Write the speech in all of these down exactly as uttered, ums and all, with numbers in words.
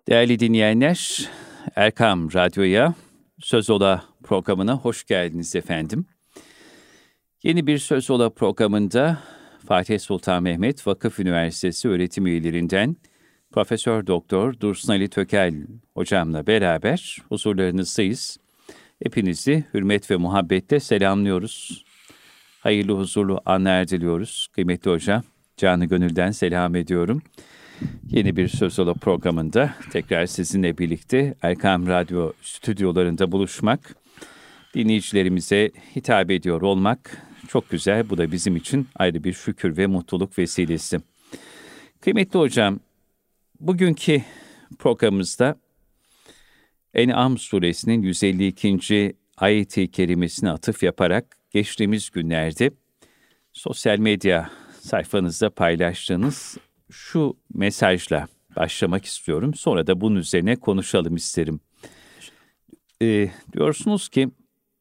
Değerli dinleyenler, Erkam Radyo'ya, Söz Ola programına hoş geldiniz efendim. Yeni bir Söz Ola programında Fatih Sultan Mehmet Vakıf Üniversitesi öğretim üyelerinden Profesör Doktor Dursun Ali Tökel hocamla beraber huzurlarınızdayız. Hepinizi hürmet ve muhabbetle selamlıyoruz. Hayırlı, huzurlu anlar diliyoruz. Kıymetli hocam, canı gönülden selam ediyorum. Yeni bir Söz Ola programında tekrar sizinle birlikte Erkam Radyo stüdyolarında buluşmak, dinleyicilerimize hitap ediyor olmak çok güzel. Bu da bizim için ayrı bir şükür ve mutluluk vesilesi. Kıymetli hocam, bugünkü programımızda En'am suresinin yüz elli ikinci ayet-i kerimesine atıf yaparak geçtiğimiz günlerde sosyal medya sayfanızda paylaştığınız şu mesajla başlamak istiyorum. Sonra da bunun üzerine konuşalım isterim. Ee, diyorsunuz ki,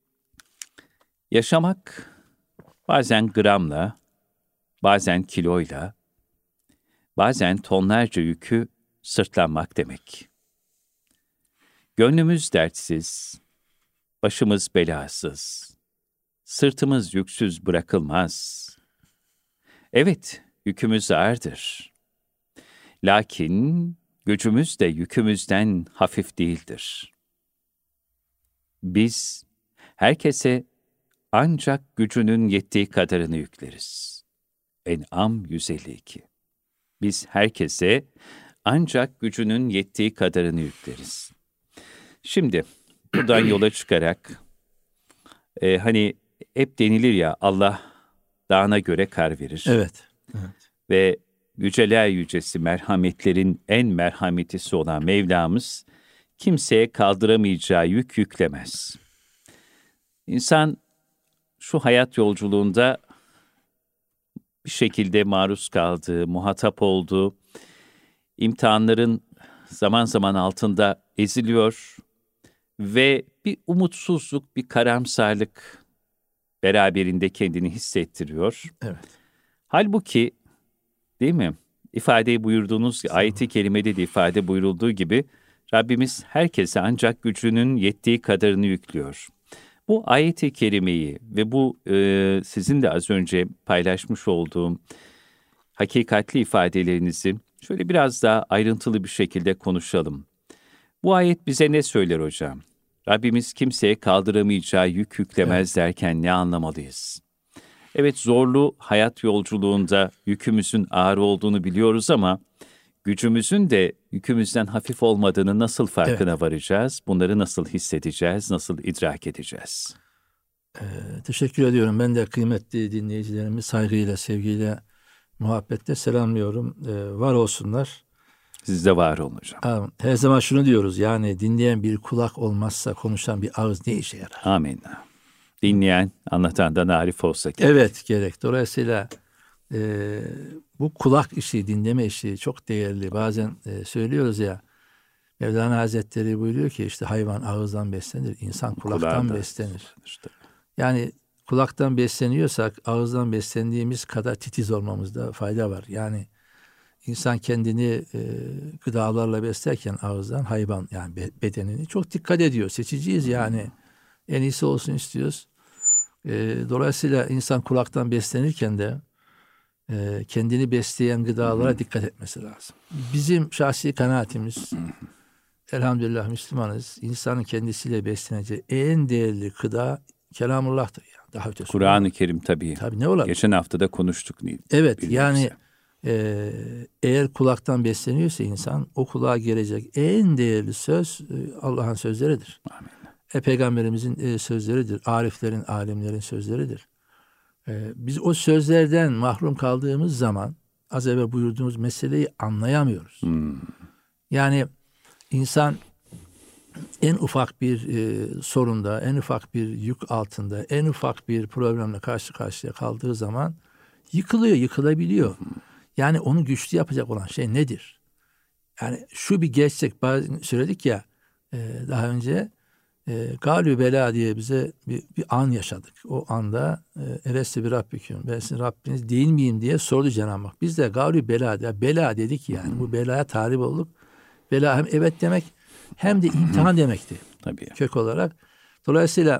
yaşamak bazen gramla, bazen kiloyla, bazen tonlarca yükü sırtlanmak demek. Gönlümüz dertsiz, başımız belasız, sırtımız yüksüz bırakılmaz. Evet, yükümüz ağırdır. Lakin gücümüz de yükümüzden hafif değildir. Biz herkese ancak gücünün yettiği kadarını yükleriz. En'am yüz elli iki. Biz herkese ancak gücünün yettiği kadarını yükleriz. Şimdi buradan yola çıkarak e, hani hep denilir ya, Allah dağına göre kar verir. Evet. Evet. Ve yüceler yücesi merhametlerin en merhametlisi olan Mevlamız kimseye kaldıramayacağı yük yüklemez. İnsan şu hayat yolculuğunda bir şekilde maruz kaldığı, muhatap olduğu imtihanların zaman zaman altında eziliyor ve bir umutsuzluk, bir karamsarlık beraberinde kendini hissettiriyor. Evet. Halbuki, değil mi? İfade buyurduğunuz, ayet-i kerimede de ifade buyurulduğu gibi Rabbimiz herkese ancak gücünün yettiği kadarını yüklüyor. Bu ayet-i kerimeyi ve bu e, sizin de az önce paylaşmış olduğum hakikatli ifadelerinizi şöyle biraz daha ayrıntılı bir şekilde konuşalım. Bu ayet bize ne söyler hocam? Rabbimiz kimseye kaldıramayacağı yük yüklemez evet. derken ne anlamalıyız? Evet, zorlu hayat yolculuğunda yükümüzün ağır olduğunu biliyoruz ama gücümüzün de yükümüzden hafif olmadığını nasıl farkına evet. varacağız? Bunları nasıl hissedeceğiz, nasıl idrak edeceğiz? Ee, teşekkür ediyorum. Ben de kıymetli dinleyicilerimi saygıyla, sevgiyle, muhabbetle selamlıyorum. Ee, var olsunlar. Siz de var olun hocam. Her zaman şunu diyoruz, yani dinleyen bir kulak olmazsa konuşan bir ağız ne işe yarar? Amin. Dinleyen, anlatandan arif olsa gerek. Evet, gerek. Dolayısıyla e, bu kulak işi, dinleme işi çok değerli. Bazen e, söylüyoruz ya, Mevlana Hazretleri buyuruyor ki işte hayvan ağızdan beslenir, insan kulaktan Kulağında. beslenir. İşte. Yani kulaktan besleniyorsak ağızdan beslendiğimiz kadar titiz olmamızda fayda var. Yani insan kendini e, gıdalarla beslerken ağızdan, hayvan yani be, bedenini çok dikkat ediyor. Seçiciyiz yani. En iyisi olsun istiyoruz. E, dolayısıyla insan kulaktan beslenirken de e, kendini besleyen gıdalara Hı-hı. dikkat etmesi lazım. Bizim şahsi kanaatimiz, Hı-hı. elhamdülillah Müslümanız. İnsanın kendisiyle besleneceği en değerli gıda Kelamullah'tır. Yani. Daha ötesi. Kur'an-ı Kerim tabii. Tabii ne olabilir? Geçen hafta da konuştuk. Evet yani e, eğer kulaktan besleniyorsa insan, o kulağa gelecek en değerli söz e, Allah'ın sözleridir. Amin. E, Peygamberimizin e, sözleridir. Ariflerin, alimlerin sözleridir. E, biz o sözlerden mahrum kaldığımız zaman az evvel buyurduğumuz meseleyi anlayamıyoruz. Hmm. Yani insan en ufak bir e, sorunda, en ufak bir yük altında, en ufak bir problemle karşı karşıya kaldığı zaman yıkılıyor, yıkılabiliyor. Yani onu güçlü yapacak olan şey nedir? Yani şu bir gerçek, bazen söyledik ya e, daha önce, e, Galü Bela diye bize bir, bir an yaşadık. O anda e, Elesti bir Rabbiküm, ben sizin Rabbiniz değil miyim diye sordu Cenab-ı Hak. Biz de Galü Bela, ya bela dedik yani. Bu belaya talip olduk. Bela hem evet demek hem de imtihan demekti. Tabii. Kök olarak. Dolayısıyla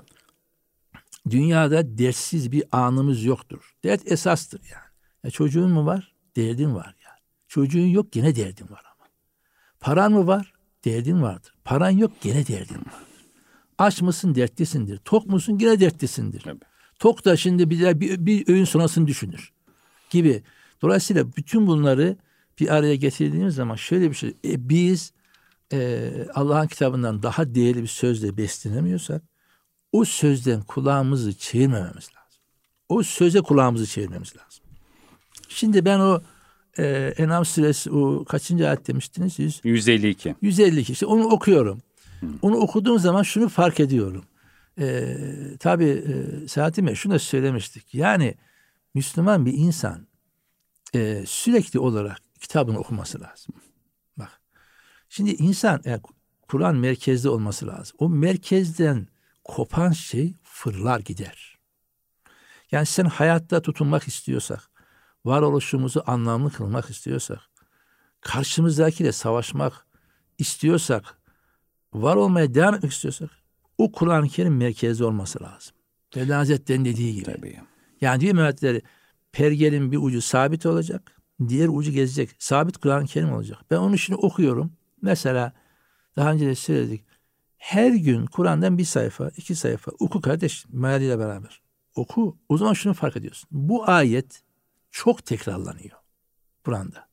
dünyada dertsiz bir anımız yoktur. Dert esastır yani. Ya çocuğun mu var? Derdin var yani. Çocuğun yok, gene derdin var ama. Paran mı var? Derdin vardır. Paran yok, gene derdin vardır. Aç mısın? Dertlisindir. Tok musun? Gene dertlisindir. Tabii. Tok da şimdi bir, bir, bir öğün sonrasını düşünür gibi. Dolayısıyla bütün bunları bir araya getirdiğimiz zaman şöyle bir şey. E, biz e, Allah'ın kitabından daha değerli bir sözle beslenemiyorsak o sözden kulağımızı çevirmememiz lazım. O söze kulağımızı çevirmemiz lazım. Şimdi ben o e, En'am suresi o kaçıncı ayet demiştiniz? yüz, yüz elli iki. yüz elli iki. İşte onu okuyorum. Hı. Onu okuduğum zaman şunu fark ediyorum. E, tabii e, Selahattin Bey şunu da söylemiştik. Yani Müslüman bir insan e, sürekli olarak kitabını okuması lazım. Bak. Şimdi insan yani Kur'an merkezde olması lazım. O merkezden kopan şey fırlar gider. Yani sen hayatta tutunmak istiyorsak, varoluşumuzu anlamlı kılmak istiyorsak, karşımızdakiyle savaşmak istiyorsak, var olmaya devam etmek istiyorsak, o Kur'an-ı Kerim merkezde olması lazım. Mevlana Hazretleri'nin dediği gibi. Tabii. Yani diyor Mehmetleri, pergelin bir ucu sabit olacak, diğer ucu gezecek. Sabit Kur'an-ı Kerim olacak. Ben onu şimdi okuyorum. Mesela daha önce de söyledik. Her gün Kur'an'dan bir sayfa, iki sayfa oku kardeş, mealiyle beraber. Oku. O zaman şunu fark ediyorsun. Bu ayet çok tekrarlanıyor Kur'an'da.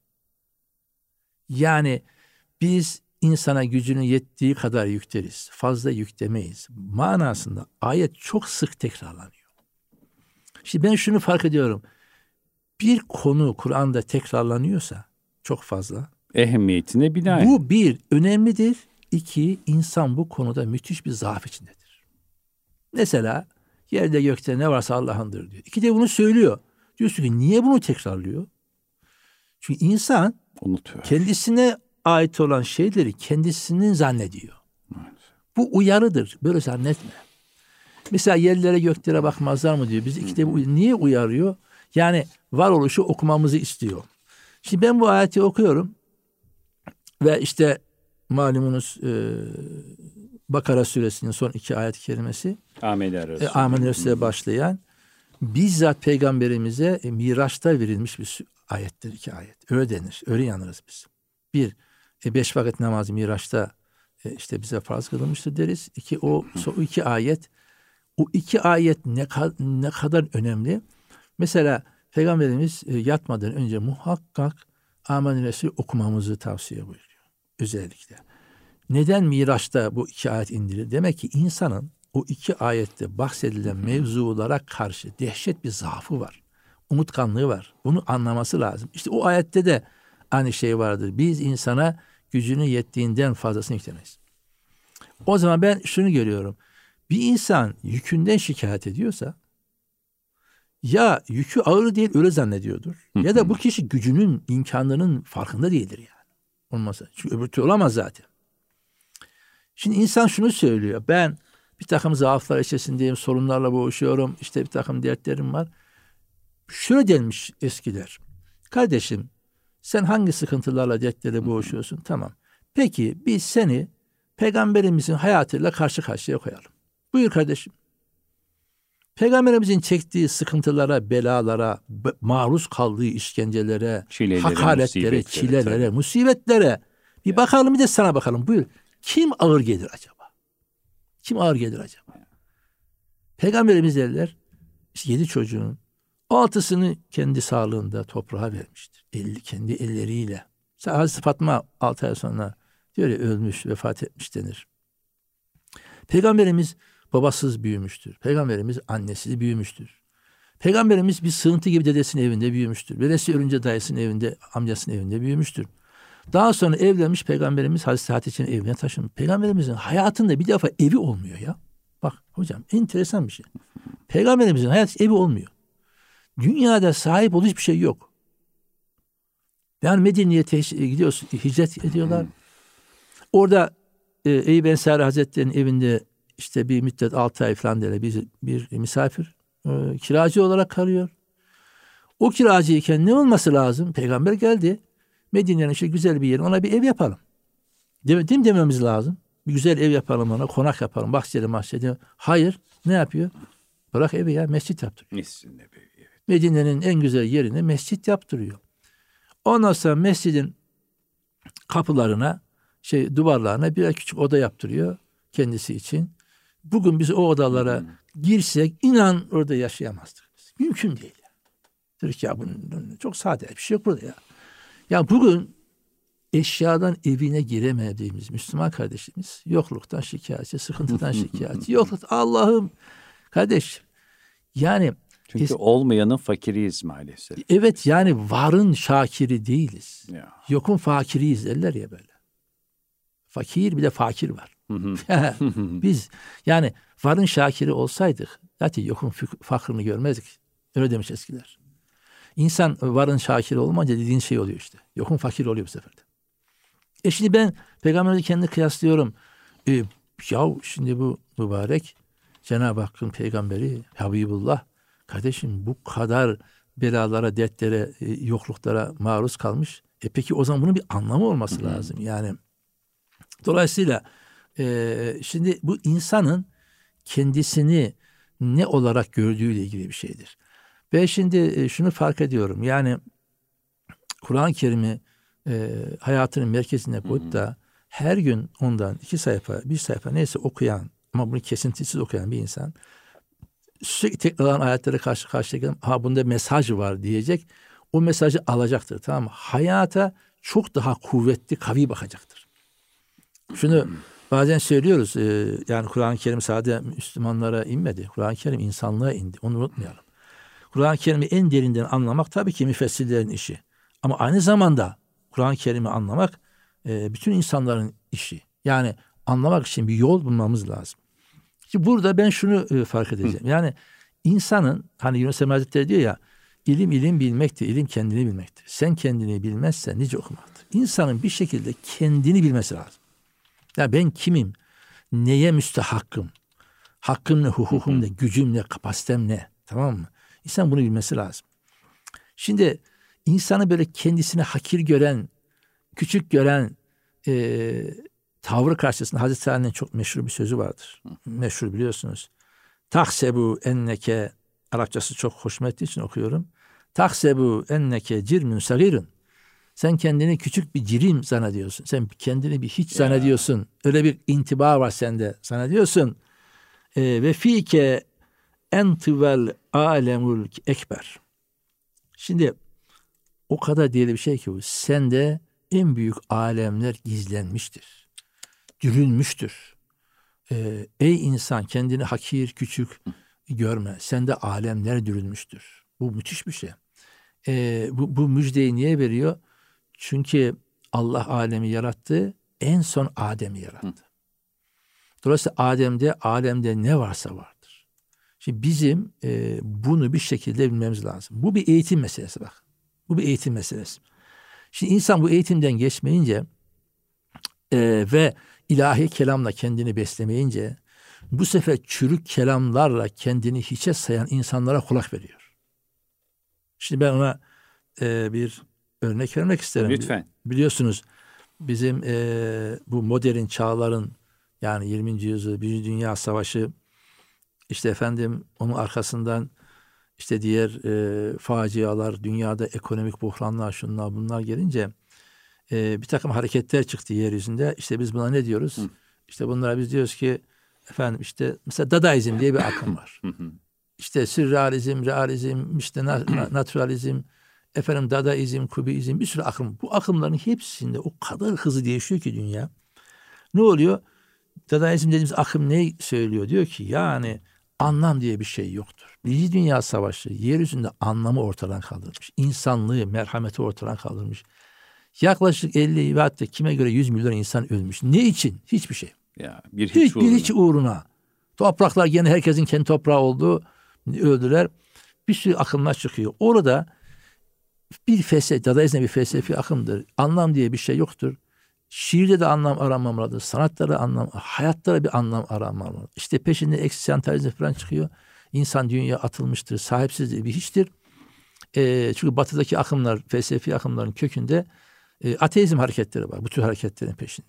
Yani biz insana gücünün yettiği kadar yükleriz. Fazla yüklemeyiz. Manasında ayet çok sık tekrarlanıyor. Şimdi ben şunu fark ediyorum. Bir konu Kur'an'da tekrarlanıyorsa çok fazla. Ehemmiyetine binaen. Bu bir, önemlidir. İki, insan bu konuda müthiş bir zaaf içindedir. Mesela yerde gökte ne varsa Allah'ındır diyor. İki de bunu söylüyor. Diyorsun ki niye bunu tekrarlıyor? Çünkü insan unutuyor. Kendisine ait olan şeyleri kendisinin zannediyor. Evet. Bu uyarıdır. Böyle zannetme. Mesela yerlere göklere bakmazlar mı diyor. Biz iki de bu, niye uyarıyor? Yani varoluşu okumamızı istiyor. Şimdi ben bu ayeti okuyorum ve işte malumunuz e, Bakara suresinin son iki ayet-i kerimesi Amener Resulü. E, Amener Resulü'ye başlayan bizzat peygamberimize e, Miraç'ta verilmiş bir ayettir, iki ayet. Öyle denir. Öyle inanırız biz. Bir, e, beş vakit namazı Miraç'ta e, işte bize farz kılınmıştır deriz. İki, o, o iki ayet o iki ayet ne, ne kadar önemli. Mesela Peygamberimiz e, yatmadan önce muhakkak Amener Resulü okumamızı tavsiye buyuruyor. Özellikle. Neden Miraç'ta bu iki ayet indirir? Demek ki insanın o iki ayette bahsedilen mevzulara karşı dehşet bir zaafı var. Unutkanlığı var. Bunu anlaması lazım. İşte o ayette de aynı şey vardır. Biz insana gücünün yettiğinden fazlasını yüklemeyiz. O zaman ben şunu görüyorum. Bir insan yükünden şikayet ediyorsa ya yükü ağır değil öyle zannediyordur. Ya da bu kişi gücünün, imkanlarının farkında değildir yani. Olmasa. Çünkü öbür türlü olamaz zaten. Şimdi insan şunu söylüyor. Ben bir takım zaaflar içerisindeyim, sorunlarla boğuşuyorum. İşte bir takım dertlerim var. Şöyle denmiş eskiler. Kardeşim sen hangi sıkıntılarla, dertlerle boğuşuyorsun? Tamam. Peki biz seni Peygamberimizin hayatıyla karşı karşıya koyalım. Buyur kardeşim. Peygamberimizin çektiği sıkıntılara, belalara, maruz kaldığı işkencelere, çilelere, hakaretlere, musibetlere, çilelere, tabii. musibetlere bir ya. Bakalım bir de sana bakalım. Buyur. Kim ağır gelir acaba? Kim ağır gelir acaba? Ya. Peygamberimiz derler, işte yedi çocuğun altısını kendi sağlığında toprağa vermiştir. Elli, kendi elleriyle. Hazreti Fatma altı ay sonra diyor ya ölmüş, vefat etmiş denir. Peygamberimiz babasız büyümüştür. Peygamberimiz annesiz büyümüştür. Peygamberimiz bir sığıntı gibi dedesinin evinde büyümüştür. Dedesi ölünce dayısının evinde, amcasının evinde büyümüştür. Daha sonra evlenmiş Peygamberimiz Hazreti Hatice'nin evine taşınmış. Peygamberimizin hayatında bir defa evi olmuyor ya. Bak hocam enteresan bir şey. Peygamberimizin hayat evi olmuyor. Dünyada sahip olduğu hiçbir şey yok. Yani Medine'ye teş- gidiyorsun, hicret ediyorlar. Orada e, Eyüp Ensari Hazretleri'nin evinde işte bir müddet altı ay falan böyle bir, bir misafir e, kiracı olarak kalıyor. O kiracıyken ne olması lazım? Peygamber geldi. Medine'nin işte güzel bir yeri ona bir ev yapalım. Değil, değil mi dememiz lazım? Bir güzel ev yapalım ona, konak yapalım, bahçeli mahçeli. Hayır, ne yapıyor? Bırak evi ya, mescit yaptırıyor. Evet. Medine'nin en güzel yerine mescit yaptırıyor. Ondan sonra mescidin kapılarına, şey duvarlarına birer küçük oda yaptırıyor kendisi için. Bugün biz o odalara hmm. girsek inan orada yaşayamazdık. Mümkün değil. Diyor ki ya bunun çok sade bir şey yok burada ya. Ya bugün eşyadan evine giremediğimiz Müslüman kardeşimiz yokluktan şikayetçi, sıkıntıdan şikayetçi. Yokluk Allah'ım kardeş yani çünkü es- olmayanın fakiriyiz maalesef. Evet yani varın şakiri değiliz. Ya. Yokun fakiriyiz derler ya böyle. Fakir bir de fakir var. Biz yani varın şakiri olsaydık zaten yokun fakrını görmezdik. Öyle demiş eskiler. İnsan varın şakiri olmayınca dediğin şey oluyor işte. Yokun fakir oluyor bu sefer de. E şimdi ben Peygamber'le kendini kıyaslıyorum. E, ya şimdi bu mübarek Cenab-ı Hakk'ın peygamberi Habibullah kardeşim bu kadar belalara, dertlere, e, yokluklara maruz kalmış. E peki o zaman bunun bir anlamı olması Hı-hı. lazım. Yani dolayısıyla e, şimdi bu insanın kendisini ne olarak gördüğüyle ilgili bir şeydir. Ben şimdi e, şunu fark ediyorum. Yani Kur'an-ı Kerim'i e, hayatının merkezine koyup da her gün ondan iki sayfa, bir sayfa neyse okuyan ama bunu kesintisiz okuyan bir insan sürekli tekrarlanan ayetlere karşı karşıya gelip ha bunda mesaj var diyecek. O mesajı alacaktır, tamam mı? Hayata çok daha kuvvetli, kavi bakacaktır. Şunu bazen söylüyoruz. E, yani Kur'an-ı Kerim sadece Müslümanlara inmedi. Kur'an-ı Kerim insanlığa indi. Onu unutmayalım. Kur'an-ı Kerim'i en derinden anlamak tabii ki müfessirlerin işi. Ama aynı zamanda Kur'an-ı Kerim'i anlamak e, bütün insanların işi. Yani anlamak için bir yol bulmamız lazım. Şimdi burada ben şunu e, fark edeceğim. Yani insanın hani Yunus Emre Hazretleri diyor ya ilim ilim bilmektir, ilim kendini bilmektir. Sen kendini bilmezsen nice okumaktır. İnsanın bir şekilde kendini bilmesi lazım. Ya ben kimim? Neye müstehakkım? Hakkım ne, hukukum ne, gücüm ne, kapasitem ne? Tamam mı? İnsan bunu bilmesi lazım. Şimdi insanı böyle kendisine hakir gören, küçük gören e, tavrı karşısında Hazreti Ali'nin çok meşhur bir sözü vardır. Meşhur biliyorsunuz. Tahsebu enneke, Arapçası çok hoşuma ettiği için okuyorum. Tahsebu enneke cirmün sagirun. Sen kendini küçük bir cirim zannediyorsun. Sen kendini bir hiç zannediyorsun. Öyle bir intiba var sende zannediyorsun. E, ve fike entivel alemul ekber. Şimdi o kadar değerli bir şey ki bu. Sende en büyük alemler gizlenmiştir. Dürülmüştür. Ee, ey insan kendini hakir, küçük görme. Sende alemler dürülmüştür. Bu müthiş bir şey. Ee, bu, bu müjdeyi niye veriyor? Çünkü Allah alemi yarattı. En son Adem'i yarattı. Dolayısıyla Adem'de, alemde ne varsa vardır. Şimdi bizim e, bunu bir şekilde bilmemiz lazım. Bu bir eğitim meselesi bak. Bu bir eğitim meselesi. Şimdi insan bu eğitimden geçmeyince e, ve ilahi kelamla kendini beslemeyince bu sefer çürük kelamlarla kendini hiçe sayan insanlara kulak veriyor. Şimdi ben ona e, bir örnek vermek isterim. Lütfen. Biliyorsunuz bizim e, bu modern çağların yani yirminci yüzyıl, Birinci Dünya Savaşı işte efendim onun arkasından işte diğer e, facialar, dünyada ekonomik buhranlar, şunlar bunlar gelince e, bir takım hareketler çıktı yeryüzünde. İşte biz buna ne diyoruz? Hı. İşte bunlara biz diyoruz ki efendim işte mesela Dadaizm diye bir akım var. İşte sürrealizm, realizm, işte naturalizm, efendim Dadaizm, Kubizm bir sürü akım. Bu akımların hepsinde o kadar hızlı değişiyor ki dünya. Ne oluyor? Dadaizm dediğimiz akım ne söylüyor? Diyor ki yani anlam diye bir şey yoktur. Birinci Dünya Savaşı yeryüzünde anlamı ortadan kaldırmış. İnsanlığı, merhameti ortadan kaldırmış. Yaklaşık elli ve hatta kime göre yüz milyon insan ölmüş. Ne için? Hiçbir şey. Ya, bir hiç, hiç uğruna. Bir hiç uğruna. Topraklar gene herkesin kendi toprağı oldu. Öldüler. Bir sürü akımlar çıkıyor. Orada bir felsefe, Dadaizm bir felsefi akımdır. Anlam diye bir şey yoktur. Şiirde de anlam aranmamalıdır. Sanatta da anlam, hayatta da bir anlam aranmamalıdır. İşte peşinde eksistensiyalizm falan çıkıyor. İnsan dünya atılmıştır, sahipsiz bir hiçtir. E, çünkü batıdaki akımlar, felsefi akımların kökünde e, ateizm hareketleri var. Bu tür hareketlerin peşinde.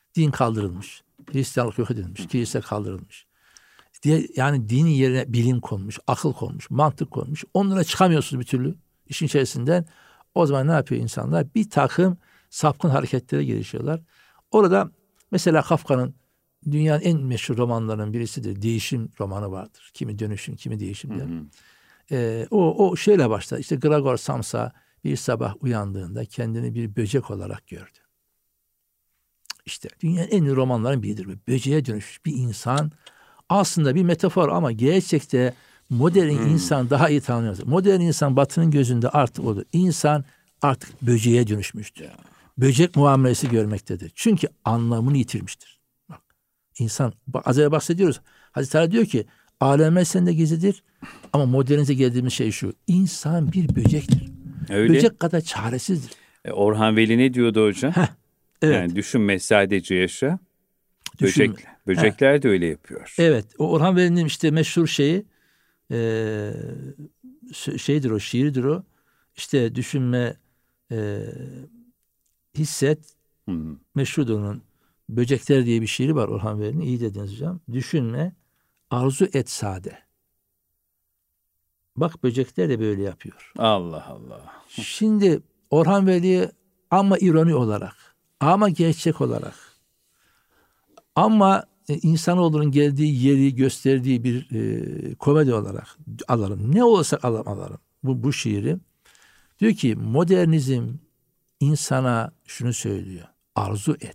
Din kaldırılmış. Hristiyanlık yok edilmiş. Kilise kaldırılmış. Diye, yani dinin yerine bilim konmuş, akıl konmuş, mantık konmuş. Onlara çıkamıyorsunuz bir türlü işin içerisinden. O zaman ne yapıyor insanlar? Bir takım sapkın hareketlere girişiyorlar. Orada mesela Kafka'nın dünyanın en meşhur romanlarının birisidir. Değişim romanı vardır. Kimi dönüşüm, kimi değişim der. Hı hı. Ee, o, o şeyle başlar. İşte Gregor Samsa bir sabah uyandığında kendini bir böcek olarak gördü. İşte dünyanın en iyi romanların biridir. Böceğe dönüşmüş bir insan. Aslında bir metafor ama gerçekte modern hmm. insan daha iyi tanınıyor. Modern insan Batı'nın gözünde artık odur. İnsan artık böceğe dönüşmüştür. Ya. Böcek muamelesi görmektedir. Çünkü anlamını yitirmiştir. Bak, insan, bak, az önce bahsediyoruz. Hazreti Ali diyor ki, alem sende gizlidir ama modernize geldiğimiz şey şu. İnsan bir böcektir. Öyle. Böcek kadar çaresizdir. E, Orhan Veli ne diyordu hocam? Heh, evet. Yani düşünme sadece yaşa. Böcek, böcekler Heh. de öyle yapıyor. Evet. O Orhan Veli'nin işte meşhur şeyi e, şeydir o, şiiridir o. İşte düşünme, e, hisset, hmm. meşhurdur onun. Böcekler diye bir şiiri var Orhan Veli'nin. İyi dediniz hocam. Düşünme, arzu et sade. Bak böcekler de böyle yapıyor. Allah Allah. Şimdi Orhan Veli ama ironi olarak, ama gerçek olarak, ama e, insanoğlunun geldiği yeri gösterdiği bir e, komedi olarak alalım. Ne olursa alalım, alalım. Bu, bu şiiri. Diyor ki modernizm insana şunu söylüyor. Arzu et.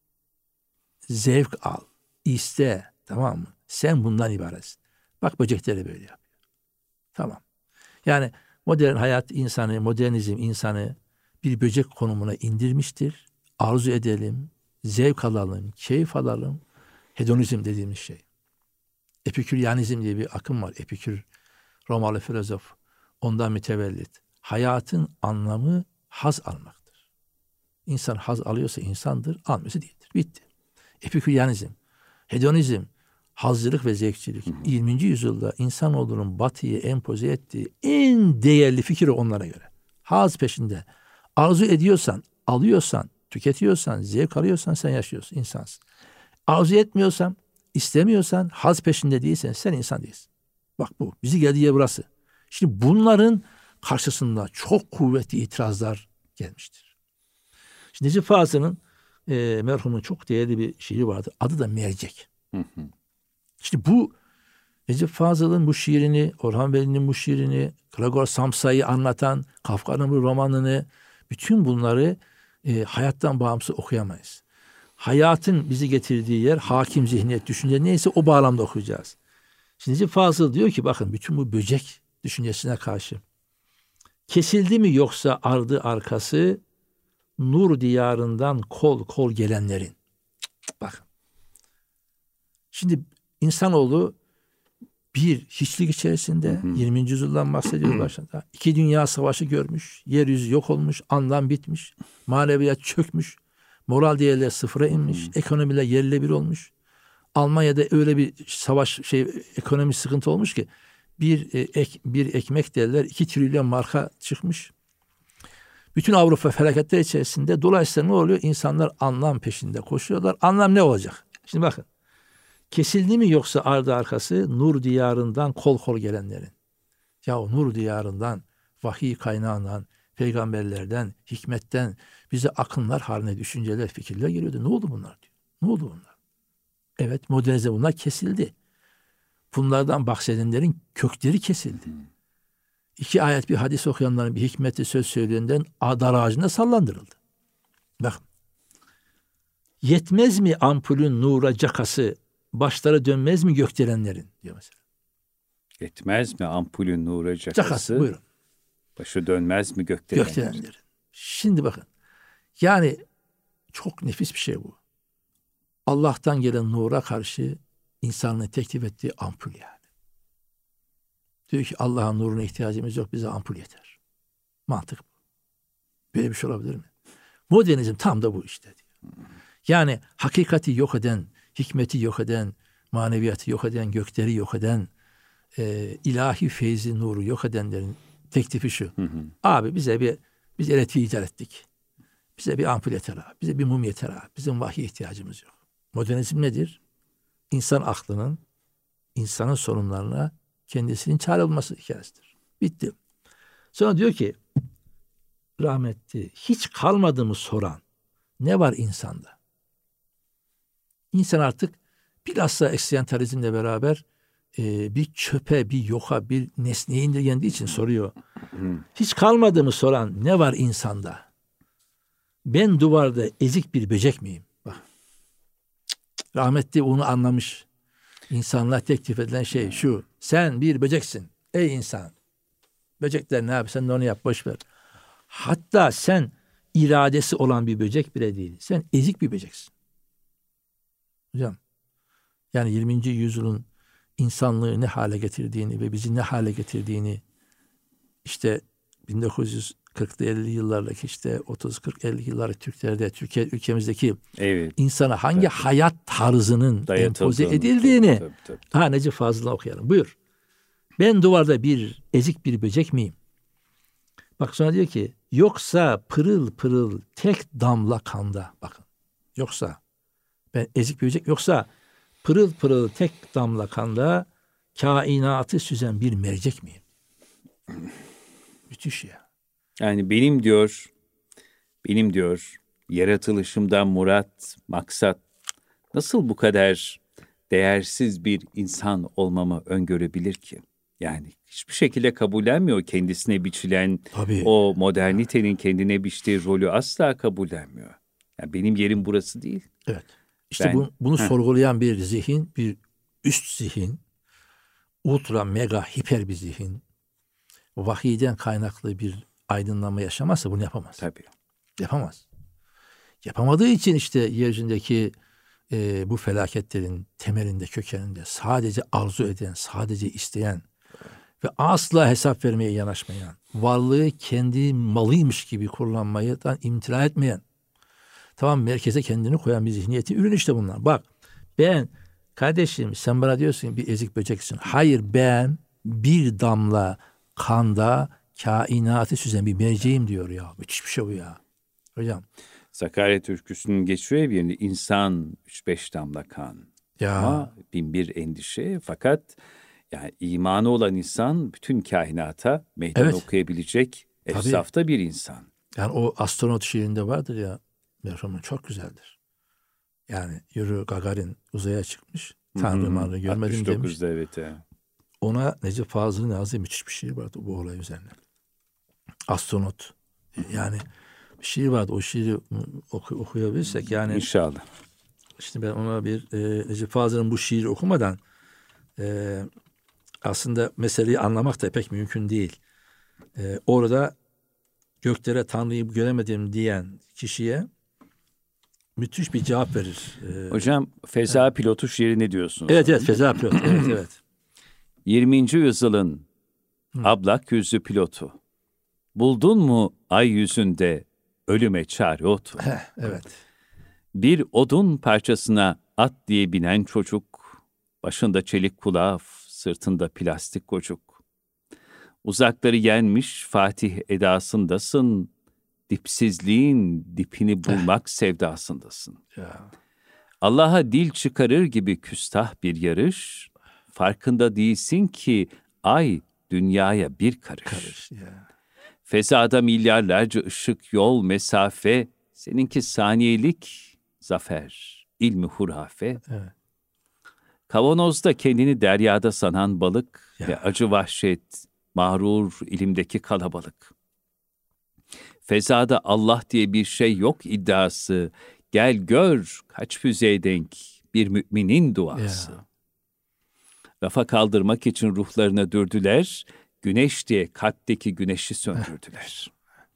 Zevk al. İste. Tamam mı? Sen bundan ibaretsin. Bak böcekleri böyle yapıyor. Tamam. Yani modern hayat insanı, modernizm insanı bir böcek konumuna indirmiştir. Arzu edelim, zevk alalım, keyif alalım. Hedonizm dediğimiz şey. Epiküryanizm diye bir akım var. Epikür, Romalı filozof. Ondan mütevellit. Hayatın anlamı haz almaktır. İnsan haz alıyorsa insandır, almıyorsa değildir. Bitti. Epiküryanizm, hedonizm, hazcılık ve zevkçilik. yirminci yüzyılda insanoğlunun batıya empoze ettiği en değerli fikir onlara göre. Haz peşinde. Arzu ediyorsan, alıyorsan, tüketiyorsan, zevk alıyorsan sen yaşıyorsun, insansın. Arzu etmiyorsan, istemiyorsan, haz peşinde değilsen sen insan değilsin. Bak bu. Bizi geldiği yer burası. Şimdi bunların karşısında çok kuvvetli itirazlar gelmiştir. Şimdi Necip Fazıl'ın e, merhumun çok değerli bir şiiri vardı. Adı da Mercek. Hı hı. Şimdi bu Necip Fazıl'ın bu şiirini, Orhan Veli'nin bu şiirini, Gregor Samsa'yı anlatan, Kafka'nın bu romanını, bütün bunları e, hayattan bağımsız okuyamayız. Hayatın bizi getirdiği yer, hakim zihniyet, düşünce neyse o bağlamda okuyacağız. Şimdi Necip Fazıl diyor ki bakın bütün bu böcek düşüncesine karşı kesildi mi yoksa ardı arkası nur diyarından kol kol gelenlerin. Bakın. Şimdi insanoğlu bir hiçlik içerisinde hı hı. yirminci yüzyıldan bahsediyoruz başında. İki dünya savaşı görmüş. Yeryüzü yok olmuş. Anlam bitmiş. Maneviyat çökmüş. Moral değerler sıfıra inmiş. Hı. Ekonomiler yerle bir olmuş. Almanya'da öyle bir savaş şey ekonomi sıkıntı olmuş ki bir ek, bir ekmek derler iki trilyon marka çıkmış. Bütün Avrupa felaketler içerisinde. Dolayısıyla ne oluyor? İnsanlar anlam peşinde koşuyorlar. Anlam ne olacak? Şimdi bakın. Kesildi mi yoksa ardı arkası nur diyarından kol kol gelenlerin. Ya o nur diyarından, vahiy kaynağından, peygamberlerden, hikmetten bize akınlar haline düşünceler, fikirler geliyordu. Ne oldu bunlar diyor. Ne oldu bunlar? Evet modernize bunlar kesildi. Bunlardan bahsedenlerin kökleri kesildi. İki ayet bir hadis okuyanların bir hikmetli söz söyleyenden dar ağacında sallandırıldı. Bakın. Yetmez mi ampulün nura cakası, başlara dönmez mi gökdelenlerin diyor mesela. Yetmez mi ampulün nura cakası, cakası buyurun. Başı dönmez mi gökdelenlerin? gökdelenlerin. Şimdi bakın. Yani çok nefis bir şey bu. Allah'tan gelen nura karşı insanlığın teklif ettiği ampul yani. Diyor ki Allah'ın nuruna ihtiyacımız yok, bize ampul yeter. Mantık bu. Böyle bir şey olabilir mi? Modernizm tam da bu işte diyor. Yani hakikati yok eden, hikmeti yok eden, maneviyatı yok eden, gökleri yok eden, e, ilahi feyzi, nuru yok edenlerin teklifi şu. Hı hı. Abi bize bir, biz elektriği icat ettik. Bize bir ampul yeter abi. Bize bir mum yeter abi. Bizim vahiy ihtiyacımız yok. Modernizm nedir? İnsan aklının, insanın sorunlarına kendisinin çare bulması hikayesidir. Bitti. Sonra diyor ki rahmetli, hiç kalmadı mı soran ne var insanda? İnsan artık bilhassa eksiyentalizmle beraber e, bir çöpe, bir yoka, bir nesneye indirgendiği için soruyor. Hiç kalmadı mı soran ne var insanda? Ben duvarda ezik bir böcek miyim? Bak. Rahmetli onu anlamış. İnsanlığa teklif edilen şey şu. Sen bir böceksin. Ey insan. Böcekler ne yapıyor? Sen de onu yap. Boş ver. Hatta sen iradesi olan bir böcek bile değil. Sen ezik bir böceksin. Hocam. Yani yirminci yüzyılın insanlığı ne hale getirdiğini ve bizi ne hale getirdiğini işte bin dokuz yüz kırklı elli yıllardaki işte otuz kırk elli yıllardaki Türklerde, Türkiye ülkemizdeki evet. insana hangi tabii. hayat tarzının Dayatıldı empoze edildiğini tabii, tabii, tabii. ha Necip Fazıl'la okuyalım. Buyur. Ben duvarda bir ezik bir böcek miyim? Bak sonra diyor ki yoksa pırıl pırıl tek damla kanda bakın. Yoksa ben ezik bir böcek yoksa pırıl pırıl tek damla kanda kainatı süzen bir mercek miyim? Müthiş ya. Yani benim diyor, benim diyor yaratılışımdan murat, maksat nasıl bu kadar değersiz bir insan olmamı öngörebilir ki? Yani hiçbir şekilde kabullenmiyor kendisine biçilen Tabii. o modernitenin kendine biçtiği rolü asla kabullenmiyor. Yani benim yerim burası değil. Evet. İşte Ben, bu, bunu heh. sorgulayan bir zihin, bir üst zihin, ultra mega hiper bir zihin, vahiyden kaynaklı bir aydınlanma yaşamazsa bunu yapamaz. Tabii. Yapamaz. Yapamadığı için işte yeryüzündeki e, bu felaketlerin temelinde, kökeninde sadece arzu eden, sadece isteyen ve asla hesap vermeye yanaşmayan, varlığı kendi malıymış gibi kullanmayı da imtina etmeyen, tamam merkeze kendini koyan bir zihniyeti ürün işte bunlar. Bak ben kardeşim sen bana diyorsun bir ezik böceksin. Hayır ben bir damla kanda kainatı süzen bir merceğim diyor ya. Müthiş bir şey bu ya. Hocam. Sakarya türküsünün geçiyor bir yerinde insan üç beş damla kan. Ya. Ama bin bir endişe fakat yani imanı olan insan bütün kainata meydan evet. okuyabilecek efsafta bir insan. Yani o astronot şiirinde vardır ya merhumun çok güzeldir. Yani yürü Gagarin uzaya çıkmış. Tanrı manrı görmedim demiş. Evet, evet. Ona Necip Fazıl'ın yazdığı müthiş bir şiir vardı bu olay üzerine. Astronot. Yani bir şiir vardı. O şiiri oku, okuyabilirsek yani. İnşallah. Şimdi ben ona bir e, Necip Fazıl'ın bu şiiri okumadan e, aslında meseleyi anlamak da pek mümkün değil. E, orada göklere Tanrı'yı göremedim diyen kişiye müthiş bir cevap verir. E, Hocam Feza evet. Pilotu şiiri ne diyorsunuz? Evet evet Feza Pilotu. evet evet. yirminci yüzyılın Hı. ablak yüzlü pilotu. Buldun mu ay yüzünde ölüme çare otu? Heh, evet. Bir odun parçasına at diye binen çocuk, başında çelik kulaf, sırtında plastik kocuk. Uzakları yenmiş Fatih edasındasın, dipsizliğin dipini bulmak sevdasındasın. Ya. Allah'a dil çıkarır gibi küstah bir yarış, farkında değilsin ki ay dünyaya bir karış. Karış ya. Fezada milyarlarca ışık yol mesafe, seninki saniyelik zafer, ilmi hurafe. Evet. Kavanozda kendini deryada sanan balık ya. ve acı vahşet, mağrur ilimdeki kalabalık. Fezada Allah diye bir şey yok iddiası, gel gör kaç füzeye denk bir müminin duası. Ya. Rafa kaldırmak için ruhlarına dürdüler, güneş diye kalpteki güneşi söndürdüler.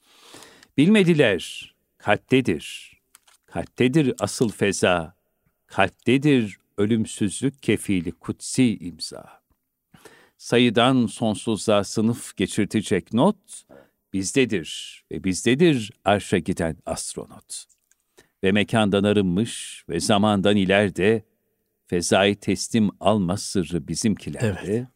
Bilmediler, kalptedir. Kalptedir asıl feza. Kalptedir ölümsüzlük kefili kutsi imza. Sayıdan sonsuzluğa sınıf geçirtecek not, bizdedir ve bizdedir arşa giden astronot. Ve mekandan arınmış ve zamandan ileride, fezayı teslim alma sırrı bizimkilerde. Evet.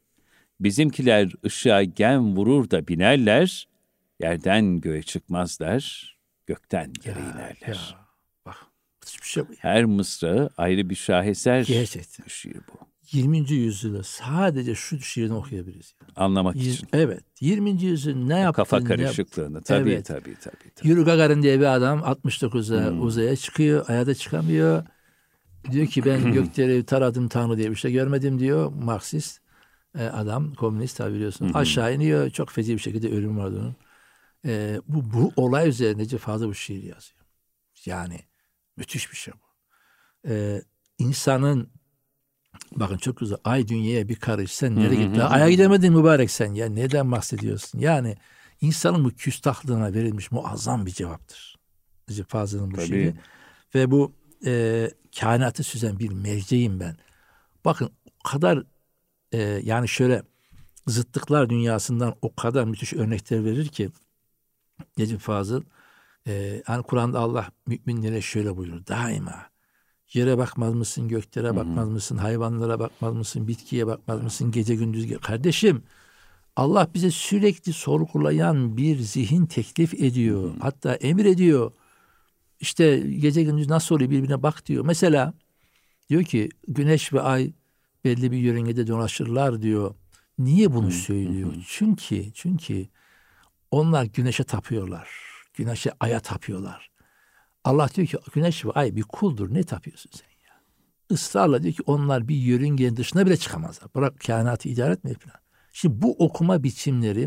Bizimkiler ışığa gem vurur da binerler, yerden göğe çıkmazlar, gökten yere Ya, inerler. ya. Bak, hiçbir şey bu. Her mısrağı ayrı bir şaheser Gerçekten. bir şiir bu. yirminci yüzyılda sadece şu şiirini okuyabiliriz. Yani. Anlamak Yir- için. Evet. yirminci yüzyıl ne yaptı? Kafa ne- karışıklığını. Tabii, Evet. tabii, tabii, tabii. Yuri Gagarin diye bir adam altmış dokuza Hmm. uzaya çıkıyor. Aya da çıkamıyor. Diyor ki ben gökleri taradım, Tanrı diye bir şey görmedim diyor. Marksist e, adam, komünist tabi biliyorsun. Hı hı. Aşağı iniyor. Çok feci bir şekilde ölüm var onun. E, bu, bu olay üzerine Necip Fazıl bu şiir yazıyor. Yani müthiş bir şey bu. E, insanın bakın çok güzel. Ay dünyaya bir karış. Sen nereye Hı hı gittin? hı. Ay'a gidemedin mübarek sen. Ya neden bahsediyorsun? Yani insanın bu küstahlığına verilmiş muazzam bir cevaptır. Necip Fazıl'ın bu Tabii. şiiri. Ve bu e, kainatı süzen bir merceğim ben. Bakın o kadar e, yani şöyle zıtlıklar dünyasından o kadar müthiş örnekler verir ki Necip Fazıl e, hani Kur'an'da Allah müminlere şöyle buyurur daima. Yere bakmaz mısın, göklere Hı hı. bakmaz mısın, hayvanlara bakmaz mısın, bitkiye bakmaz mısın, gece gündüz. Kardeşim Allah bize sürekli sorgulayan bir zihin teklif ediyor. Hı hı. Hatta emir ediyor. İşte gece gündüz nasıl oluyor birbirine bak diyor. Mesela diyor ki güneş ve ay belli bir yörüngede dolaşırlar diyor. Niye bunu Hı, söylüyor? hı, hı. Çünkü çünkü onlar güneşe tapıyorlar. Güneşe, aya tapıyorlar. Allah diyor ki güneş ve ay bir kuldur. Ne tapıyorsun sen ya? Israrla diyor ki onlar bir yörüngenin dışına bile çıkamazlar. Bırak kainatı idare etmeyi falan. Şimdi bu okuma biçimleri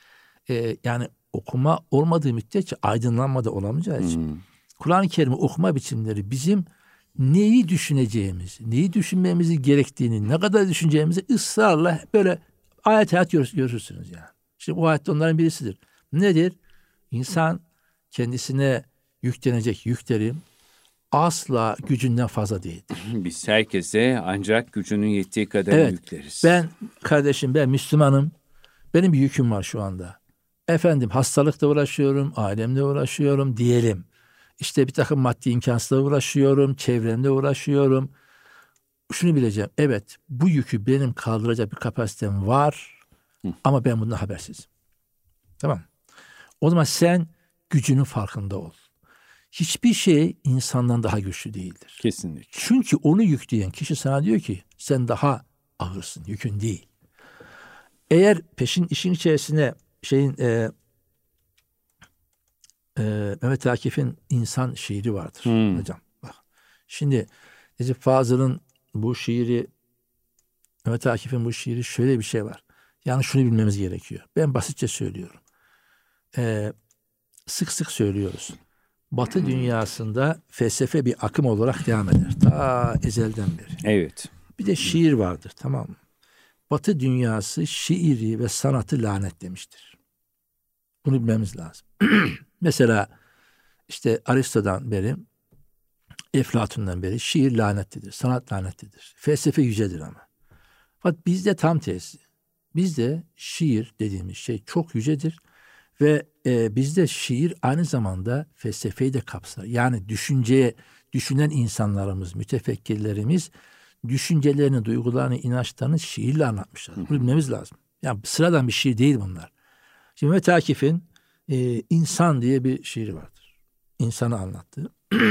e, yani okuma olmadığı müddetçe aydınlanma da olamayacağı için Hı. Kur'an-ı Kerim'i okuma biçimleri bizim neyi düşüneceğimizi, neyi düşünmemizi gerektiğini, ne kadar düşüneceğimizi ısrarla böyle ayet ayet gör- görürsünüz yani. Şimdi bu ayet de onların birisidir. Nedir? İnsan kendisine yüklenecek yükleri asla gücünden fazla değildir. Biz herkese ancak gücünün yettiği kadar Evet, yükleriz. ben kardeşim ben Müslümanım. Benim bir yüküm var şu anda. Efendim hastalıkla uğraşıyorum, ailemle uğraşıyorum diyelim. İşte bir takım maddi imkansızla uğraşıyorum, çevremle uğraşıyorum. Şunu bileceğim, evet bu yükü benim kaldıracak bir kapasitem var Hı. ama ben bundan habersizim. Tamam. O zaman sen gücünün farkında ol. Hiçbir şey insandan daha güçlü değildir. Kesinlikle. Çünkü onu yükleyen kişi sana diyor ki sen daha ağırsın, yükün değil. Eğer peşin işin içerisine şeyin e, e, Mehmet Akif'in insan şiiri vardır Hmm. hocam. Bak. Şimdi Necip Fazıl'ın bu şiiri Mehmet Akif'in bu şiiri şöyle bir şey var. Yani şunu bilmemiz gerekiyor. Ben basitçe söylüyorum. E, sık sık söylüyoruz. Batı dünyasında felsefe bir akım olarak devam eder. Ta ezelden beri. Evet. Bir de şiir vardır, tamam mı? Batı dünyası şiiri ve sanatı lanetlemiştir. Bunu bilmemiz lazım. Mesela işte Aristo'dan beri, Eflatun'dan beri şiir lanetlidir, sanat lanetlidir. Felsefe yücedir ama. Fakat bizde tam tersi. Bizde şiir dediğimiz şey çok yücedir ve e, bizde şiir aynı zamanda felsefeyi de kapsar. Yani düşünceye, düşünen insanlarımız, mütefekkirlerimiz düşüncelerini, duygularını, inançlarını şiirle anlatmışlar. Bunu bilmemiz lazım. Yani sıradan bir şiir değil bunlar. Şimdi Mehmet Akif'in e, İnsan diye bir şiiri vardır. İnsanı anlattığı.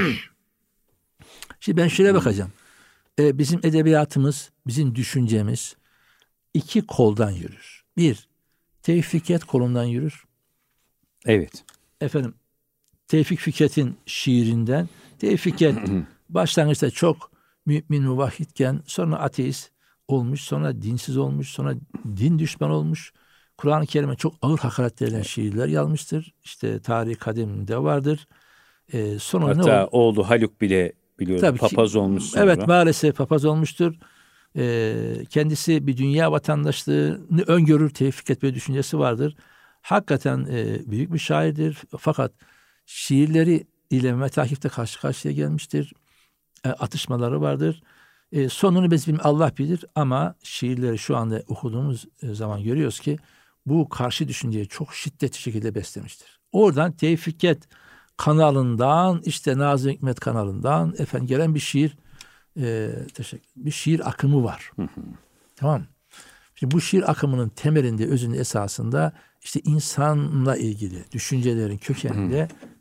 Şimdi ben şöyle bakacağım. E, bizim edebiyatımız, bizim düşüncemiz iki koldan yürür. Bir, Tevfik Fikret kolundan yürür. Evet. Efendim, Tevfik Fikret'in şiirinden. Tevfik Fikret başlangıçta çok mümin muvahhidken sonra ateist olmuş, sonra dinsiz olmuş, sonra din düşman olmuş. Kur'an-ı Kerim'e çok ağır hakaretlerle şiirler yazmıştır. İşte Tarih-i Kadim'de vardır. Ee, sonra Hatta ne oldu? oğlu Haluk bile biliyorum Tabii ki- papaz olmuş sonra. Evet, maalesef papaz olmuştur. Ee, kendisi bir dünya vatandaşlığını öngörür, Tevfik etme düşüncesi vardır. Hakikaten e, büyük bir şairdir. Fakat şiirleri ile Mehmet Akif'te karşı karşıya gelmiştir. E, atışmaları vardır. E, sonunu biz bilmiyoruz, Allah bilir ama şiirleri şu anda okuduğumuz e, zaman görüyoruz ki bu karşı düşünceyi çok şiddetli şekilde beslemiştir. Oradan Tevfik Fikret kanalından, işte Nazım Hikmet kanalından efendim gelen bir şiir e, teşekkür bir şiir akımı var. Hı hı. Tamam mı? Şimdi bu şiir akımının temelinde, özünde, esasında işte insanla ilgili düşüncelerin kökeninde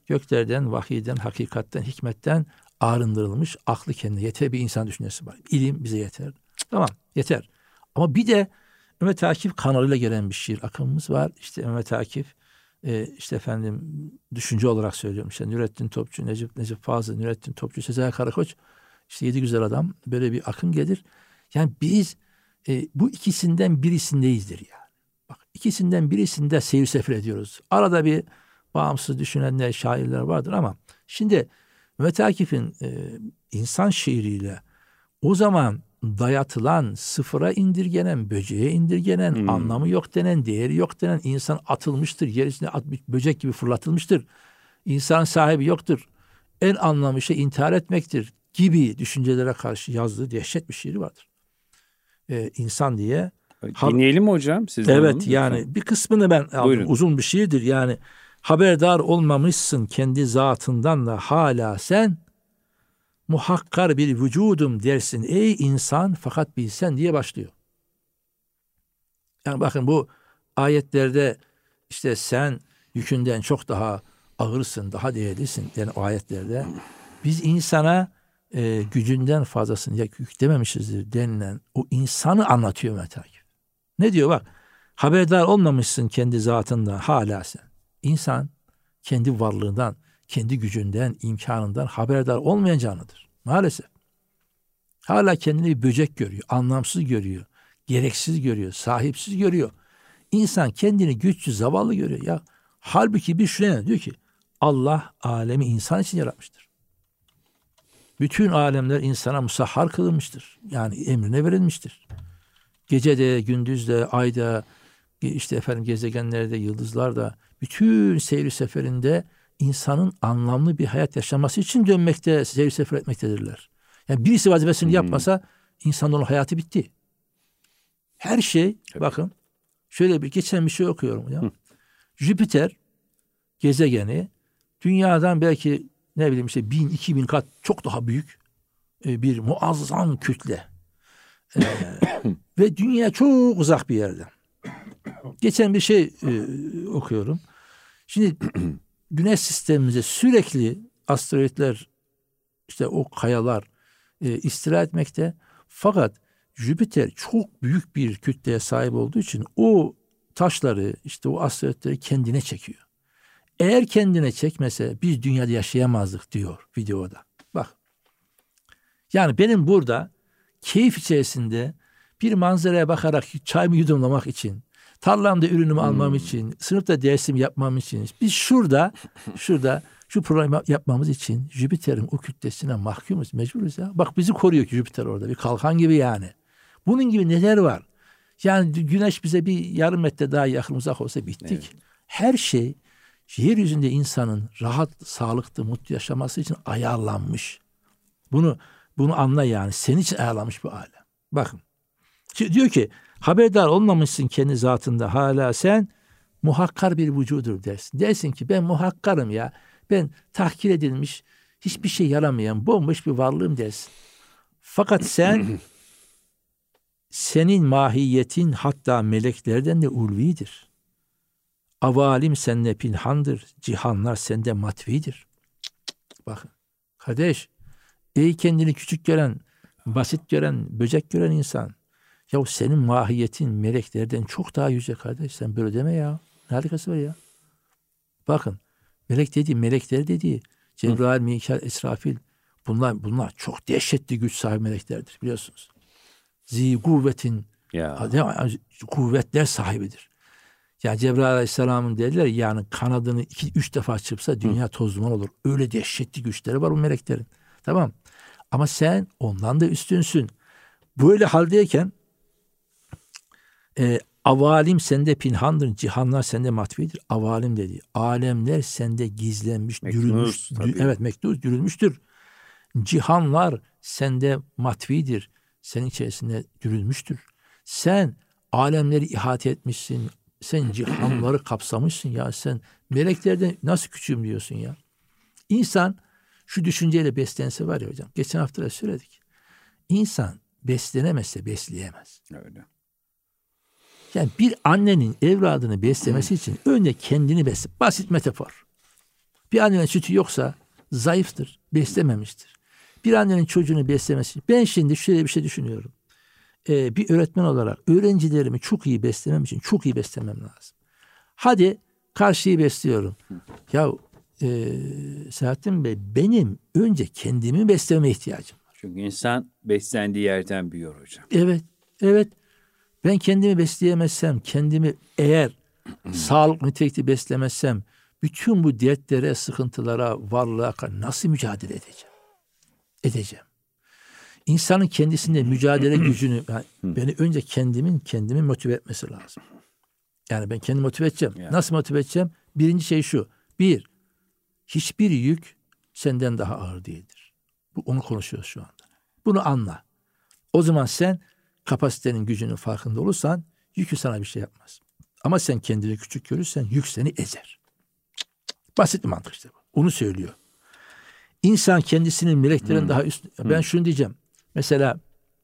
göklerden, vahiyden, hakikatten, hikmetten arındırılmış, aklı kendine yeter bir insan düşüncesi var. İlim bize yeter. Tamam, yeter. Ama bir de Mehmet Akif kanalıyla gelen bir şiir akımımız var. İşte Mehmet Akif, e, işte efendim düşünce olarak söylüyorum. İşte Nurettin Topçu, Necip Necip Fazıl, Nurettin Topçu, Sezai Karakoç, işte Yedi Güzel Adam, böyle bir akım gelir. Yani biz e, bu ikisinden birisindeyizdir yani. Bak, ikisinden birisinde seyir sefer ediyoruz. Arada bir bağımsız düşünenler, şairler vardır ama şimdi Mehmet Akif'in e, insan şiiriyle o zaman dayatılan, sıfıra indirgenen, böceğe indirgenen, hmm. anlamı yok denen, değeri yok denen insan atılmıştır. Yerisine atmış, böcek gibi fırlatılmıştır. İnsan sahibi yoktur. En anlamlı şey intihar etmektir gibi düşüncelere karşı yazdığı dehşet bir şiiri vardır. Ee, insan diye. Dinleyelim mi hocam? Siz evet onu, yani lütfen. Bir kısmını ben aldım. Buyurun. Uzun bir şiirdir. Yani haberdar olmamışsın kendi zatından da hala sen muhakkar bir vücudum dersin ey insan fakat bilsen diye başlıyor. Yani bakın bu ayetlerde işte sen yükünden çok daha ağırsın, daha değerlisin yani o ayetlerde biz insana e, gücünden fazlasını ya yük dememişizdir denilen o insanı anlatıyor Mehmet Akif. Ne diyor bak, haberdar olmamışsın kendi zatından hala sen. İnsan kendi varlığından, kendi gücünden, imkanından haberdar olmayan canlıdır. Maalesef. Hala kendini bir böcek görüyor, anlamsız görüyor, gereksiz görüyor, sahipsiz görüyor. İnsan kendini güçsüz, zavallı görüyor. Ya halbuki bir şuraya diyor ki Allah alemi insan için yaratmıştır. Bütün alemler insana musahhar kılınmıştır. Yani emrine verilmiştir. Gecede, gündüzde, ayda, işte efendim gezegenlerde, yıldızlarda, bütün seyir seferinde insanın anlamlı bir hayat yaşaması için dönmekte, seyir sefer etmektedirler. Yani birisi vazifesini hmm. yapmasa insanların hayatı bitti. Her şey, tabii. Bakın şöyle bir geçen bir şey okuyorum ya. Hmm. Jüpiter gezegeni dünyadan belki ne bileyim işte bin, iki bin kat çok daha büyük bir muazzam kütle. Ee, ve dünya çok uzak bir yerden. Geçen bir şey e, okuyorum. Şimdi Güneş sistemimize sürekli asteroidler, işte o kayalar e, istila etmekte. Fakat Jüpiter çok büyük bir kütleye sahip olduğu için o taşları, işte o asteroidleri kendine çekiyor. Eğer kendine çekmese biz dünyada yaşayamazdık diyor videoda. Bak. Yani benim burada keyif içerisinde bir manzaraya bakarak çayımı yudumlamak için, tarlamda ürünümü hmm. almam için, sınıfta dersim yapmam için, biz şurada, şurada şu programı yapmamız için Jüpiter'in o kütlesine mahkumuz, mecburuz ya. Bak bizi koruyor ki Jüpiter orada, bir kalkan gibi yani. Bunun gibi neler var? Yani güneş bize bir yarım metre daha yakın uzak olsa bittik. Evet. Her şey yeryüzünde insanın rahat, sağlıklı, mutlu yaşaması için ayarlanmış. Bunu bunu anla yani. Senin için ayarlanmış bu alem. Bakın. Şimdi diyor ki haberdar olmamışsın kendi zatında hala sen muhakkar bir vücudur dersin. Dersin ki ben muhakkarım ya. Ben tahkir edilmiş, hiçbir şey yaramayan, bomboş bir varlığım dersin. Fakat sen senin mahiyetin hatta meleklerden de ulvidir. Avalim sende pinhandır, cihanlar sende matvidir. Bakın kardeş, ey kendini küçük gören, basit gören, böcek gören insan. Ya senin mahiyetin meleklerden çok daha yüce kardeş. Sen böyle deme ya. Ne alakası var ya? Bakın melek dediği, melekler dediği Cebrail, Mikail, Esrafil bunlar bunlar çok dehşetli güç sahibi meleklerdir biliyorsunuz. Zi kuvvetin ya. Kuvvetler sahibidir. Yani Cebrail Aleyhisselam'ın dediler yani kanadını iki üç defa çırpsa dünya toz duman olur. Öyle dehşetli güçleri var o meleklerin. Tamam. Ama sen ondan da üstünsün. Böyle haldeyken e, avalim sende pinhandır, cihanlar sende matvidir. Avalim dedi. Alemler sende gizlenmiş, meknuz, dürülmüş. Dü, evet meknuz, dürülmüştür. Cihanlar sende matvidir. Senin içerisinde dürülmüştür. Sen alemleri ihate etmişsin. Sen cihanları kapsamışsın ya. Sen meleklerden nasıl küçüğüm diyorsun ya. İnsan şu düşünceyle beslense var ya hocam. Geçen hafta da söyledik. İnsan beslenemezse besleyemez. Öyle. Yani bir annenin evladını beslemesi için önce kendini besle. Basit metafor. Bir annenin sütü yoksa zayıftır, beslememiştir. Bir annenin çocuğunu beslemesi. Ben şimdi şöyle bir şey düşünüyorum. Ee, bir öğretmen olarak öğrencilerimi çok iyi beslemem için çok iyi beslemem lazım. Hadi karşıyı besliyorum. Ya e, Selahattin Bey, benim önce kendimi beslemeye ihtiyacım var. Çünkü insan beslendiği yerden büyüyor hocam. Evet, evet. Ben kendimi besleyemezsem, kendimi eğer sağlıklı nitelikli beslemezsem, bütün bu dertlere, sıkıntılara, varlığa nasıl mücadele edeceğim? Edeceğim. İnsanın kendisinde mücadele gücünü, yani beni önce kendimin kendimi motive etmesi lazım. Yani ben kendimi motive edeceğim. Yani. Nasıl motive edeceğim? Birinci şey şu. Bir, hiçbir yük senden daha ağır değildir. Bu, onu konuşuyoruz şu anda. Bunu anla. O zaman sen kapasitenin, gücünün farkında olursan yükü sana bir şey yapmaz. Ama sen kendini küçük görürsen yük seni ezer. Basit bir mantık işte bu. Onu söylüyor. İnsan kendisinin meleklerin hmm. daha üst... Ben hmm. şunu diyeceğim. Mesela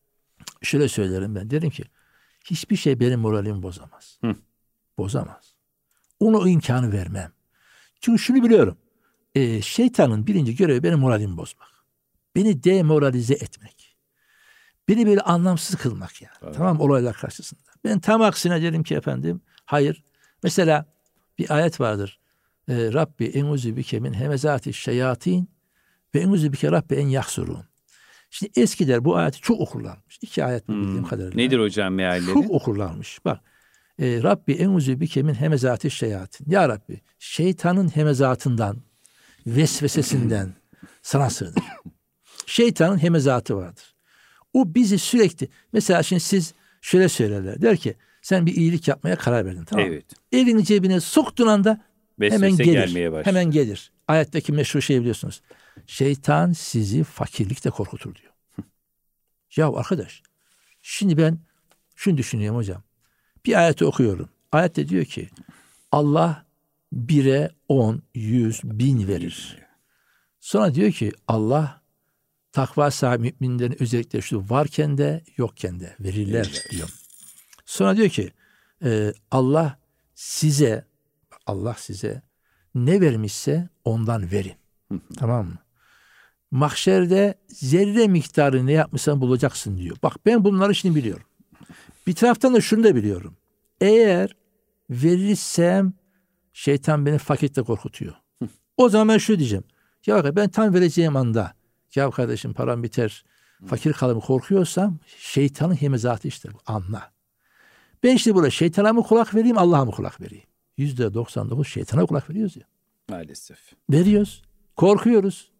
şöyle söylerim ben. Derim ki hiçbir şey benim moralimi bozamaz. Hmm. Bozamaz. Ona o imkanı vermem. Çünkü şunu biliyorum. E, şeytanın birinci görevi benim moralimi bozmak. Beni demoralize etmek. Beni böyle anlamsız kılmak yani. Evet. Tamam, olaylar karşısında. Ben tam aksine derim ki efendim hayır. Mesela bir ayet vardır. E, Rabbi enuzü bike min hemezati şeyatin ve enuzü bike Rabbi en yahsurun. Şimdi eskiler bu ayeti çok okurlarmış. İki ayet hmm. bildiğim kadarıyla. Nedir hocam mealleri? Çok okurlarmış. Bak. E, Rabbi enuzü bike min hemezati şeyatin. Ya Rabbi şeytanın hemezatından, vesvesesinden sana sığınır. Şeytanın hemezatı vardır. O bizi sürekli, mesela şimdi siz şöyle söylerler. Der ki sen bir iyilik yapmaya karar verdin, tamam mı? Evet. Elini cebine soktuğun anda vesvese hemen gelir. Hemen gelir. Ayetteki meşhur şey biliyorsunuz. Şeytan sizi fakirlikle korkutur diyor. Ya arkadaş, şimdi ben şunu düşünüyorum hocam. Bir ayeti okuyorum. Ayette diyor ki Allah bire on, yüz, bin verir. Sonra diyor ki Allah takva sahibi müminlerin özellikleri şu varken de yokken de verirler diyor. Sonra diyor ki e, Allah size Allah size ne vermişse ondan verin. Tamam mı? Mahşerde zerre miktarı ne yapmışsan bulacaksın diyor. Bak ben bunları şimdi biliyorum. Bir taraftan da şunu da biliyorum. Eğer verirsem şeytan beni fakirlikle korkutuyor. O zaman ben şunu diyeceğim. Ya ben tam vereceğim anda ya kardeşim param biter, fakir kalımı korkuyorsam şeytanın hemezatı işte bu. Anla. Ben işte burada şeytana mı kulak vereyim, Allah'a mı kulak vereyim? Yüzde doksan dokuz şeytana kulak veriyoruz ya. Maalesef. Veriyoruz. Korkuyoruz.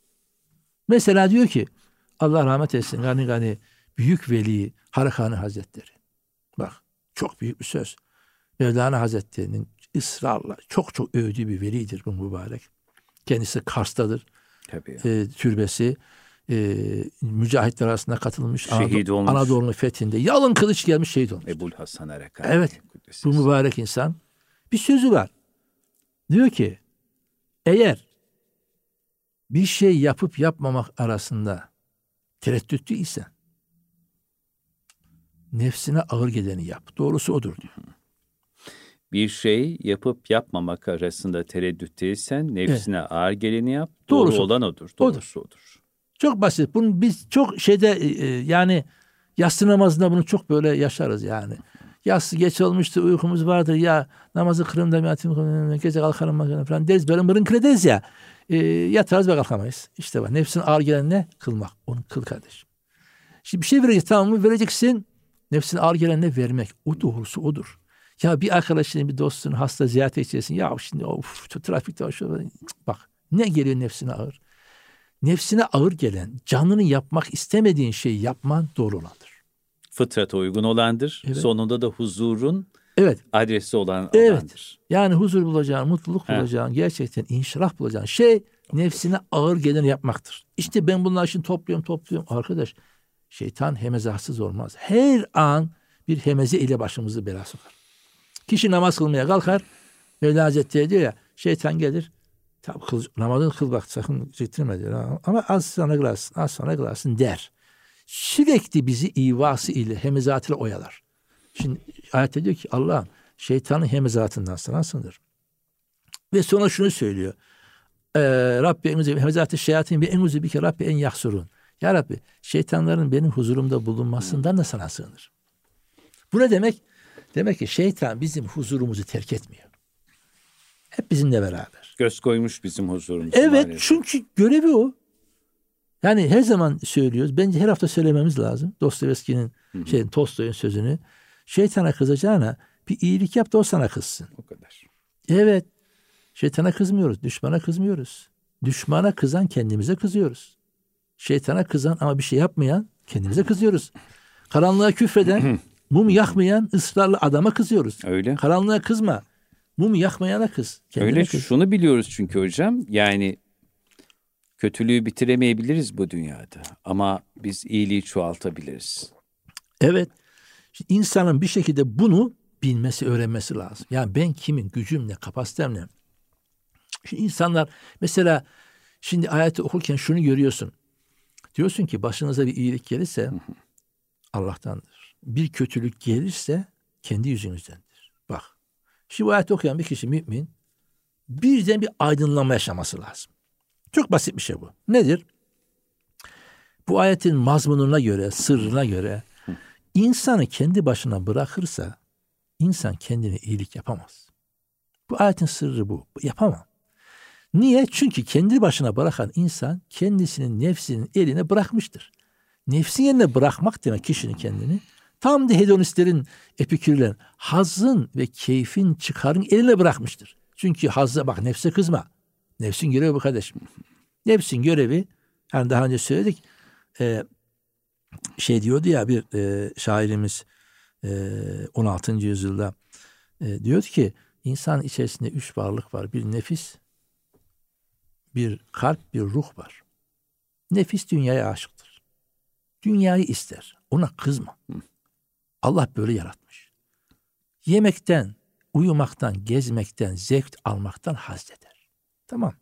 Mesela diyor ki Allah rahmet etsin gani gani büyük veli Harakani Hazretleri. Bak çok büyük bir söz. Mevlana Hazretleri'nin ısrarla çok çok övdüğü bir velidir bu mübarek. Kendisi Kars'tadır. Tabii. E, türbesi e, mücahitler arasında katılmış. Şehit Anadolu, olmuş. Anadolu'nun fethinde yalın kılıç gelmiş şehit olmuş. Ebul Hasan Harakani. Evet. Bu mübarek insan. Bir sözü var. Diyor ki eğer bir şey yapıp yapmamak arasında tereddütlü isen nefsine ağır geleni yap. Doğrusu odur diyor. Bir şey yapıp yapmamak arasında tereddütteysen nefsine evet. ağır geleni yap. Doğrusu, doğru olan odur. Doğrusu odur. odur. Çok basit. Bunu biz çok şeyde e, yani yatsı namazında bunu çok böyle yaşarız yani. Yatsı geç olmuştu, uykumuz vardır ya, namazı kırım da yatayım, gece kalkarım falan deriz. Böyle mırın deriz ya. E, yatarız ve kalkamayız. İşte bak nefsine ağır gelen ne? Kılmak. Onu kıl kardeşim. Şimdi bir şey vereceksin, tamam mı? Vereceksin. Nefsine ağır gelen ne? Vermek. O doğrusu odur. Ya bir arkadaşının, bir dostunu hasta ziyaret edeceksin. Ya şimdi of, trafikte var. Şu, bak ne geliyor nefsine ağır? Nefsine ağır gelen, canını yapmak istemediğin şeyi yapman doğru olandır. Fıtrata uygun olandır. Evet. Sonunda da huzurun evet. adresi olan evet. olandır. Yani huzur bulacağın, mutluluk He. bulacağın, gerçekten inşirah bulacağın şey nefsine ağır geleni yapmaktır. İşte ben bunlar için topluyorum, topluyorum. Arkadaş, şeytan hemezatsız olmaz. Her an bir hemeze ile başımızı belaya sokar. Kişi namaz kılmaya kalkar. Mevla Hazretleri diyor ya, şeytan gelir. Tabi kıl, namazını kıl bak, sakın getirme diyor. Ama az sonra kılarsın, az sonra kılarsın der. Sürekli bizi ivası ile, hemezatıyla oyalar. Şimdi ayette diyor ki Allah'ım şeytanın hemezatından sana sınır. Ve sonra şunu söylüyor. e, Rabbi enguzu hemezati şeyatin ve enguzu bike Rabbi en yahsurun. Ya Rabbi, şeytanların benim huzurumda bulunmasından da sana sığınır. Bu ne demek? Demek ki şeytan bizim huzurumuzu terk etmiyor. Hep bizimle beraber. Göz koymuş bizim huzurumuza. Evet, maalesef. çünkü görevi o. Yani her zaman söylüyoruz. Bence her hafta söylememiz lazım. Dostoyevski'nin, şeyin, Tolstoy'un sözünü. Şeytana kızacağına bir iyilik yap da o sana kızsın. O kadar. Evet. Şeytana kızmıyoruz. Düşmana kızmıyoruz. Düşmana kızan kendimize kızıyoruz. Şeytana kızan ama bir şey yapmayan kendimize kızıyoruz. Karanlığa küfreden, mum yakmayan ısrarlı adama kızıyoruz. Öyle. Karanlığa kızma. Mum yakmayana kız. Kendine Öyle, kız. şunu biliyoruz çünkü hocam. Yani kötülüğü bitiremeyebiliriz bu dünyada. Ama biz iyiliği çoğaltabiliriz. Evet. Şimdi insanın bir şekilde bunu bilmesi, öğrenmesi lazım. Yani ben kimim, gücüm ne, kapasitem ne? Şimdi insanlar mesela şimdi ayeti okurken şunu görüyorsun. Diyorsun ki başınıza bir iyilik gelirse Allah'tandır. Bir kötülük gelirse kendi yüzünüzdendir. Bak. Şimdi bu ayeti okuyan bir kişi mümin birden bir aydınlanma yaşaması lazım. Çok basit bir şey bu. Nedir? Bu ayetin mazmununa göre, sırrına göre insanı kendi başına bırakırsa insan kendine iyilik yapamaz. Bu ayetin sırrı bu. Yapamam. Niye? Çünkü kendi başına bırakan insan kendisinin nefsinin eline bırakmıştır. Nefsin eline bırakmak demek kişinin kendini tam da hedonistlerin, epikürlerin hazzın ve keyfin, çıkarın eline bırakmıştır. Çünkü hazza bak, nefse kızma. Nefsin görevi bu kardeşim. Nefsin görevi, hani daha önce söyledik, e, şey diyordu ya bir e, şairimiz e, on altıncı yüzyılda e, diyordu ki insan içerisinde üç varlık var. Bir nefis, bir kalp, bir ruh var. Nefis dünyaya aşıktır. Dünyayı ister. Ona kızma. Allah böyle yaratmış. Yemekten, uyumaktan, gezmekten, zevk almaktan haz eder. Tamam.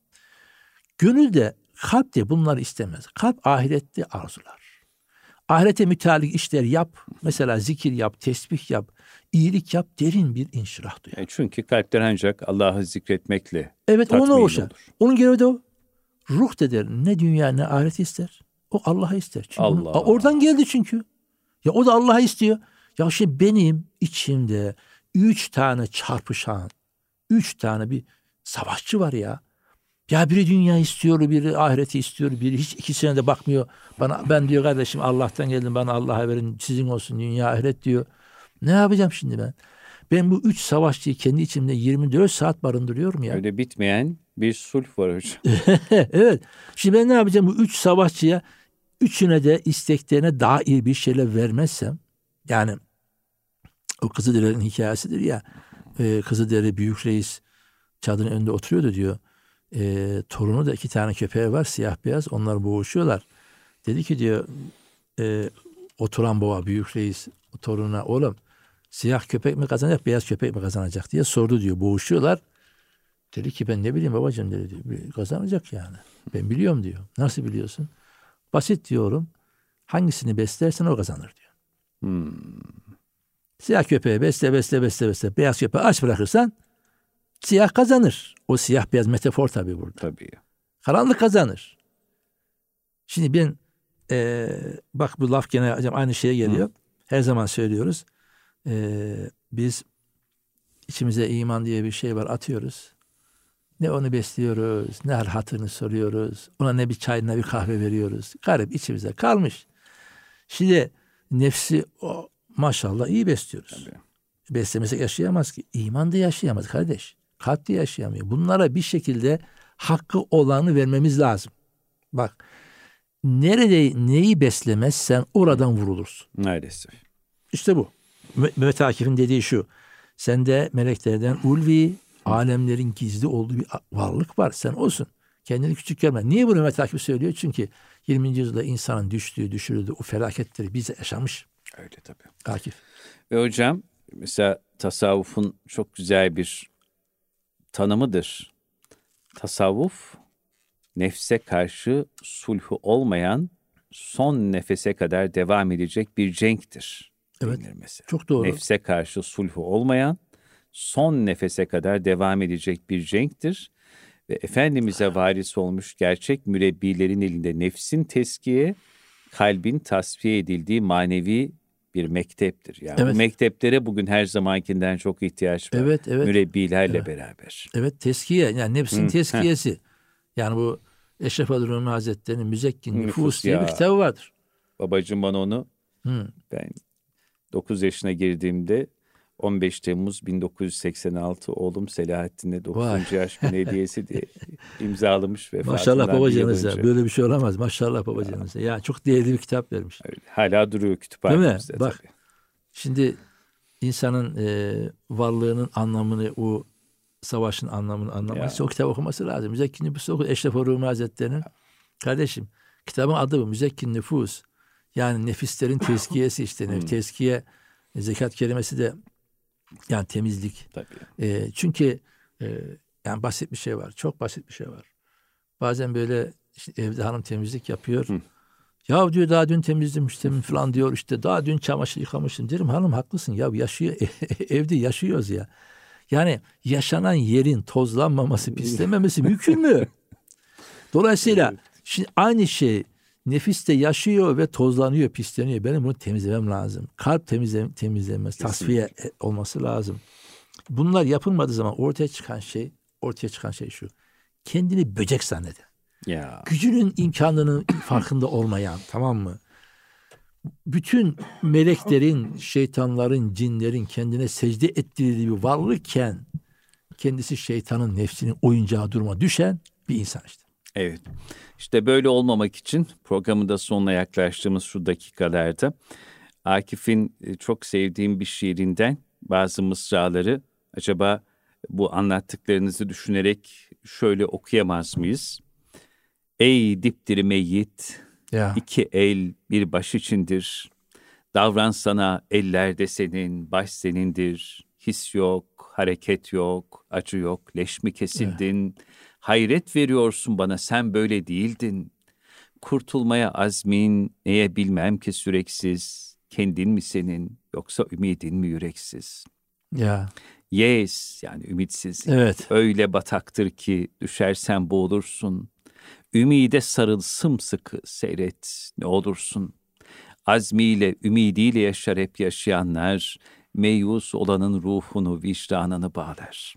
Gönül de, kalp de bunları istemez. Kalp ahirette arzular. Ahirete müteallik işler yap. Mesela zikir yap, tesbih yap, iyilik yap, derin bir inşirah duyar. Yani çünkü kalpler ancak Allah'ı zikretmekle evet, tatmin ona hoşar. olur. Onun görevi de o. Ruh da der, ne dünya ne ahiret ister. O Allah'a ister. Çünkü Allah. Onun, oradan geldi çünkü. Ya o da Allah'a istiyor. Ya şimdi benim içimde üç tane çarpışan, üç tane bir savaşçı var ya. Ya biri dünya istiyor, biri ahireti istiyor, biri hiç ikisine de bakmıyor. Bana ben diyor kardeşim Allah'tan geldim, bana Allah'a verin, sizin olsun dünya ahiret diyor. Ne yapacağım şimdi ben? Ben bu üç savaşçıyı kendi içimde yirmi dört saat barındırıyorum ya. Öyle bitmeyen bir sulh var hocam. Evet. Şimdi ben ne yapacağım bu üç savaşçıya? Üçüne de isteklerine dair bir şeyler vermezsem, yani o Kızılderililerin hikayesidir ya, e, Kızılderili büyük reis çadırın önünde oturuyordu diyor. E, torunu da iki tane köpeği var, siyah beyaz, onlar boğuşuyorlar. Dedi ki diyor e, oturan baba büyük reis torununa, oğlum siyah köpek mi kazanacak, beyaz köpek mi kazanacak diye sordu diyor. Boğuşuyorlar. Dedi ki ben ne bileyim babacığım dedi. Diyor. Kazanacak yani. Ben biliyorum diyor. Nasıl biliyorsun? Basit diyorum. Hangisini beslersen o kazanır diyor. Hmm. Siyah köpeği besle besle besle besle. Beyaz köpeği aç bırakırsan siyah kazanır. O siyah beyaz metafor tabii burada. Tabii. Karanlık kazanır. Şimdi ben e, bak bu laf gene aynı şeye geliyor. Hı. Her zaman söylüyoruz. E, biz içimize iman diye bir şey var, atıyoruz. Ne onu besliyoruz, ne hal hatırını soruyoruz. Ona ne bir çay ne bir kahve veriyoruz. Garip içimize kalmış. Şimdi nefsi o, maşallah iyi besliyoruz. Tabii. Beslemesek yaşayamaz ki. İman da yaşayamaz kardeş. Kalp de yaşayamıyor. Bunlara bir şekilde hakkı olanı vermemiz lazım. Bak, nerede neyi beslemezsen oradan vurulursun. Maalesef. İşte bu. Mehmet Akif'in dediği şu. Sende meleklerden ulvi, alemlerin gizli olduğu bir varlık var. Sen olsun. Kendini küçük görme. Niye bunu Mehmet Akif söylüyor? Çünkü yirminci yüzyılda insanın düştüğü, düşürüldüğü o felaketleri bize yaşamış. Öyle tabii. Akif. Ve hocam mesela tasavvufun çok güzel bir tanımıdır. Tasavvuf nefse karşı sulhu olmayan son nefese kadar devam edecek bir cenktir. Evet. Çok doğru. Nefse karşı sulhu olmayan son nefese kadar devam edecek bir cenktir. ve Efendimiz'e varis olmuş gerçek mürebbilerin elinde nefsin teskiye, kalbin tasfiye edildiği manevi bir mekteptir. Yani Evet. bu mekteplere bugün her zamankinden çok ihtiyaç var. Evet, evet. Mürebbilerle Evet. beraber. Evet, teskiye, yani nefsin Hı, teskiyesi. Yani bu Eşref Rumi Hazretleri'nin Müzekkin Nüfus, Nüfus diye ya. bir kitabı vardır. Babacığım bana onu Hı. ben dokuz yaşına girdiğimde on beş Temmuz bin dokuz yüz seksen altı oğlum Selahattin'e dokuzuncu yaş günü hediyesi diye imzalamış Maşallah vefatından bir yıl babacanıza. önce. Böyle bir şey olamaz. Maşallah babacanıza. Ya çok değerli bir kitap vermiş. Öyle. Hala duruyor Değil mi? kütüphanemizde Bak. tabii. Şimdi insanın e, varlığının anlamını, o savaşın anlamını anlamak için o kitap okuması lazım. Müzekkin Nüfus oku. Eşref Rumi Hazretleri'nin. Kardeşim, kitabın adı bu. Müzekkin Nüfus. Yani nefislerin tezkiyesi işte. Hmm. Tezkiye, zekat kelimesi de yani temizlik. Tabii. E, çünkü e, yani basit bir şey var. Çok basit bir şey var. Bazen böyle işte evde hanım temizlik yapıyor. Hı. Ya diyor daha dün temizlemiştim falan diyor, işte daha dün çamaşır yıkamıştım. Derim hanım haklısın ya, yaşıyor evde yaşıyoruz ya. Yani yaşanan yerin tozlanmaması, pislenmemesi mümkün mü? Dolayısıyla Evet. şimdi aynı şey nefiste yaşıyor ve tozlanıyor, pisleniyor. Benim bunu temizlemem lazım. Kalp temizle, temizlenmesi, tasfiye olması lazım. Bunlar yapılmadığı zaman ortaya çıkan şey, ortaya çıkan şey şu. Kendini böcek zanneden. Ya. Gücünün imkanının farkında olmayan, tamam mı? Bütün meleklerin, şeytanların, cinlerin kendine secde ettirildiği bir varlıkken kendisi şeytanın, nefsinin oyuncağı duruma düşen bir insan işte. Evet. İşte böyle olmamak için programın da sonuna yaklaştığımız şu dakikalarda Akif'in çok sevdiğim bir şiirinden bazı mısraları acaba bu anlattıklarınızı düşünerek şöyle okuyamaz mıyız? Ey dipdiri meyyit, Ya. iki el bir baş içindir. Davran sana ellerde senin, baş senindir. His yok, hareket yok, acı yok, leş mi kesildin? Ya. Hayret veriyorsun bana, sen böyle değildin. Kurtulmaya azmin, neye bilmem ki süreksiz. Kendin mi senin, yoksa ümidin mi yüreksiz? Ya. Yes, yani ümitsiz. Evet. Öyle bataktır ki düşersen boğulursun. Ümide sarıl sımsıkı seyret ne olursun. Azmiyle, ümidiyle yaşar hep yaşayanlar, meyus olanın ruhunu, vicdanını bağlar.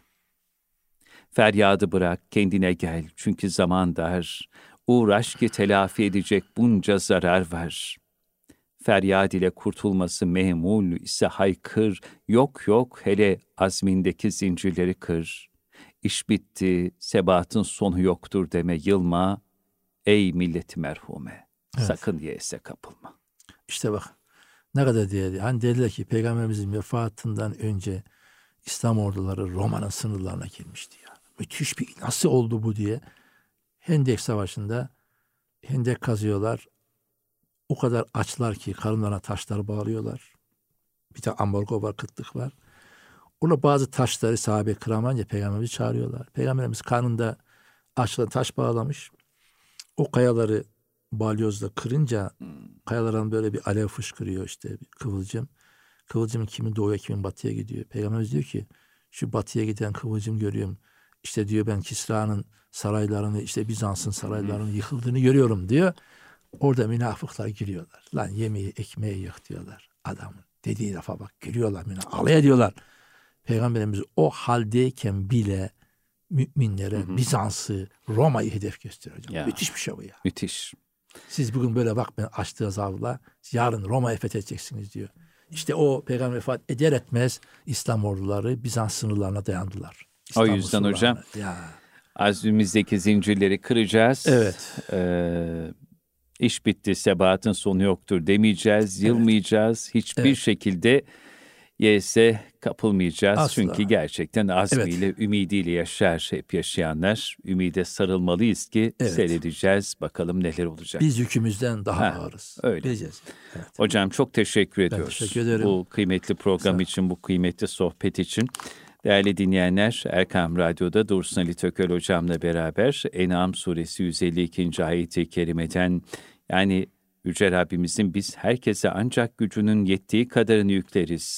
Feryadı bırak, kendine gel, çünkü zaman dar. Uğraş ki telafi edecek bunca zarar var. Feryad ile kurtulması memul ise haykır, yok yok hele azmindeki zincirleri kır. İş bitti, sebatın sonu yoktur deme, yılma. Ey milleti merhume, evet. Sakın yese kapılma. İşte bak ne kadar değerli. Hani dediler ki Peygamberimizin vefatından önce İslam orduları Roma'nın sınırlarına girmişti ya. Müthiş bir, nasıl oldu bu diye. Hendek Savaşı'nda hendek kazıyorlar. O kadar açlar ki karınlarına taşlar bağlıyorlar. Bir de ambargo var, kıtlık var. Ona bazı taşları sahabe kıramayınca Peygamberimizi çağırıyorlar. Peygamberimiz karnında açla taş bağlamış. O kayaları balyozla kırınca kayalardan böyle bir alev fışkırıyor, işte bir kıvılcım. Kıvılcımın kimin doğuya kimin batıya gidiyor. Peygamberimiz diyor ki şu batıya giden kıvılcım görüyorum. İşte diyor ben Kisra'nın saraylarını, işte Bizans'ın saraylarının yıkıldığını görüyorum diyor. Orada münafıklar giriyorlar. Lan yemeği ekmeği yok diyorlar. Adamın dediği lafa bak, gülüyorlar, münafıklar alay ediyorlar. Peygamberimiz o haldeyken bile müminlere, hı hı, Bizans'ı, Roma'yı hedef gösteriyor hocam. Ya, müthiş bir şey bu ya. Müthiş. Siz bugün böyle bakmayın açtığınız avla, yarın Roma'yı fethedeceksiniz diyor. İşte o peygamber vefat eder etmez İslam orduları Bizans sınırlarına dayandılar. İstanbul o yüzden sınırlarına. Hocam ya. azmimizdeki zincirleri kıracağız. Evet. Ee, iş bitti, sebatın sonu yoktur demeyeceğiz, yılmayacağız. Evet. Hiçbir evet. şekilde yese kapılmayacağız. Asla. Çünkü gerçekten azmiyle, evet. ümidiyle yaşar hep yaşayanlar. Ümide sarılmalıyız ki evet. seyredeceğiz. Bakalım neler olacak. Biz yükümüzden daha ha, ağırız. Öyle. Evet. Hocam çok teşekkür ediyoruz. Ben teşekkür ederim. Bu kıymetli program için, bu kıymetli sohbet için. Değerli dinleyenler, Erkam Radyo'da Dursun Ali Tökel hocamla beraber En'am suresi yüz elli ikinci ayet-i kerimeden, yani Yüce Rabbimizin biz herkese ancak gücünün yettiği kadarını yükleriz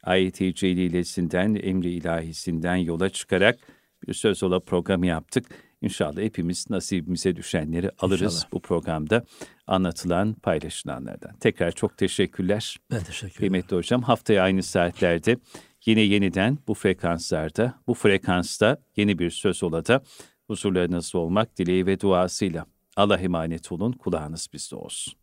ayet-i celilesinden, emri ilahisinden yola çıkarak bir söz ola programı yaptık. İnşallah hepimiz nasibimize düşenleri alırız İnşallah. bu programda anlatılan, paylaşılanlardan. Tekrar çok teşekkürler. Ben teşekkür ederim. Kıymetli hocam, haftaya aynı saatlerde yine yeniden bu frekanslarda, bu frekansta yeni bir söz ola da huzurlarınızda olmak dileği ve duasıyla. Allah'a emanet olun, kulağınız bizde olsun.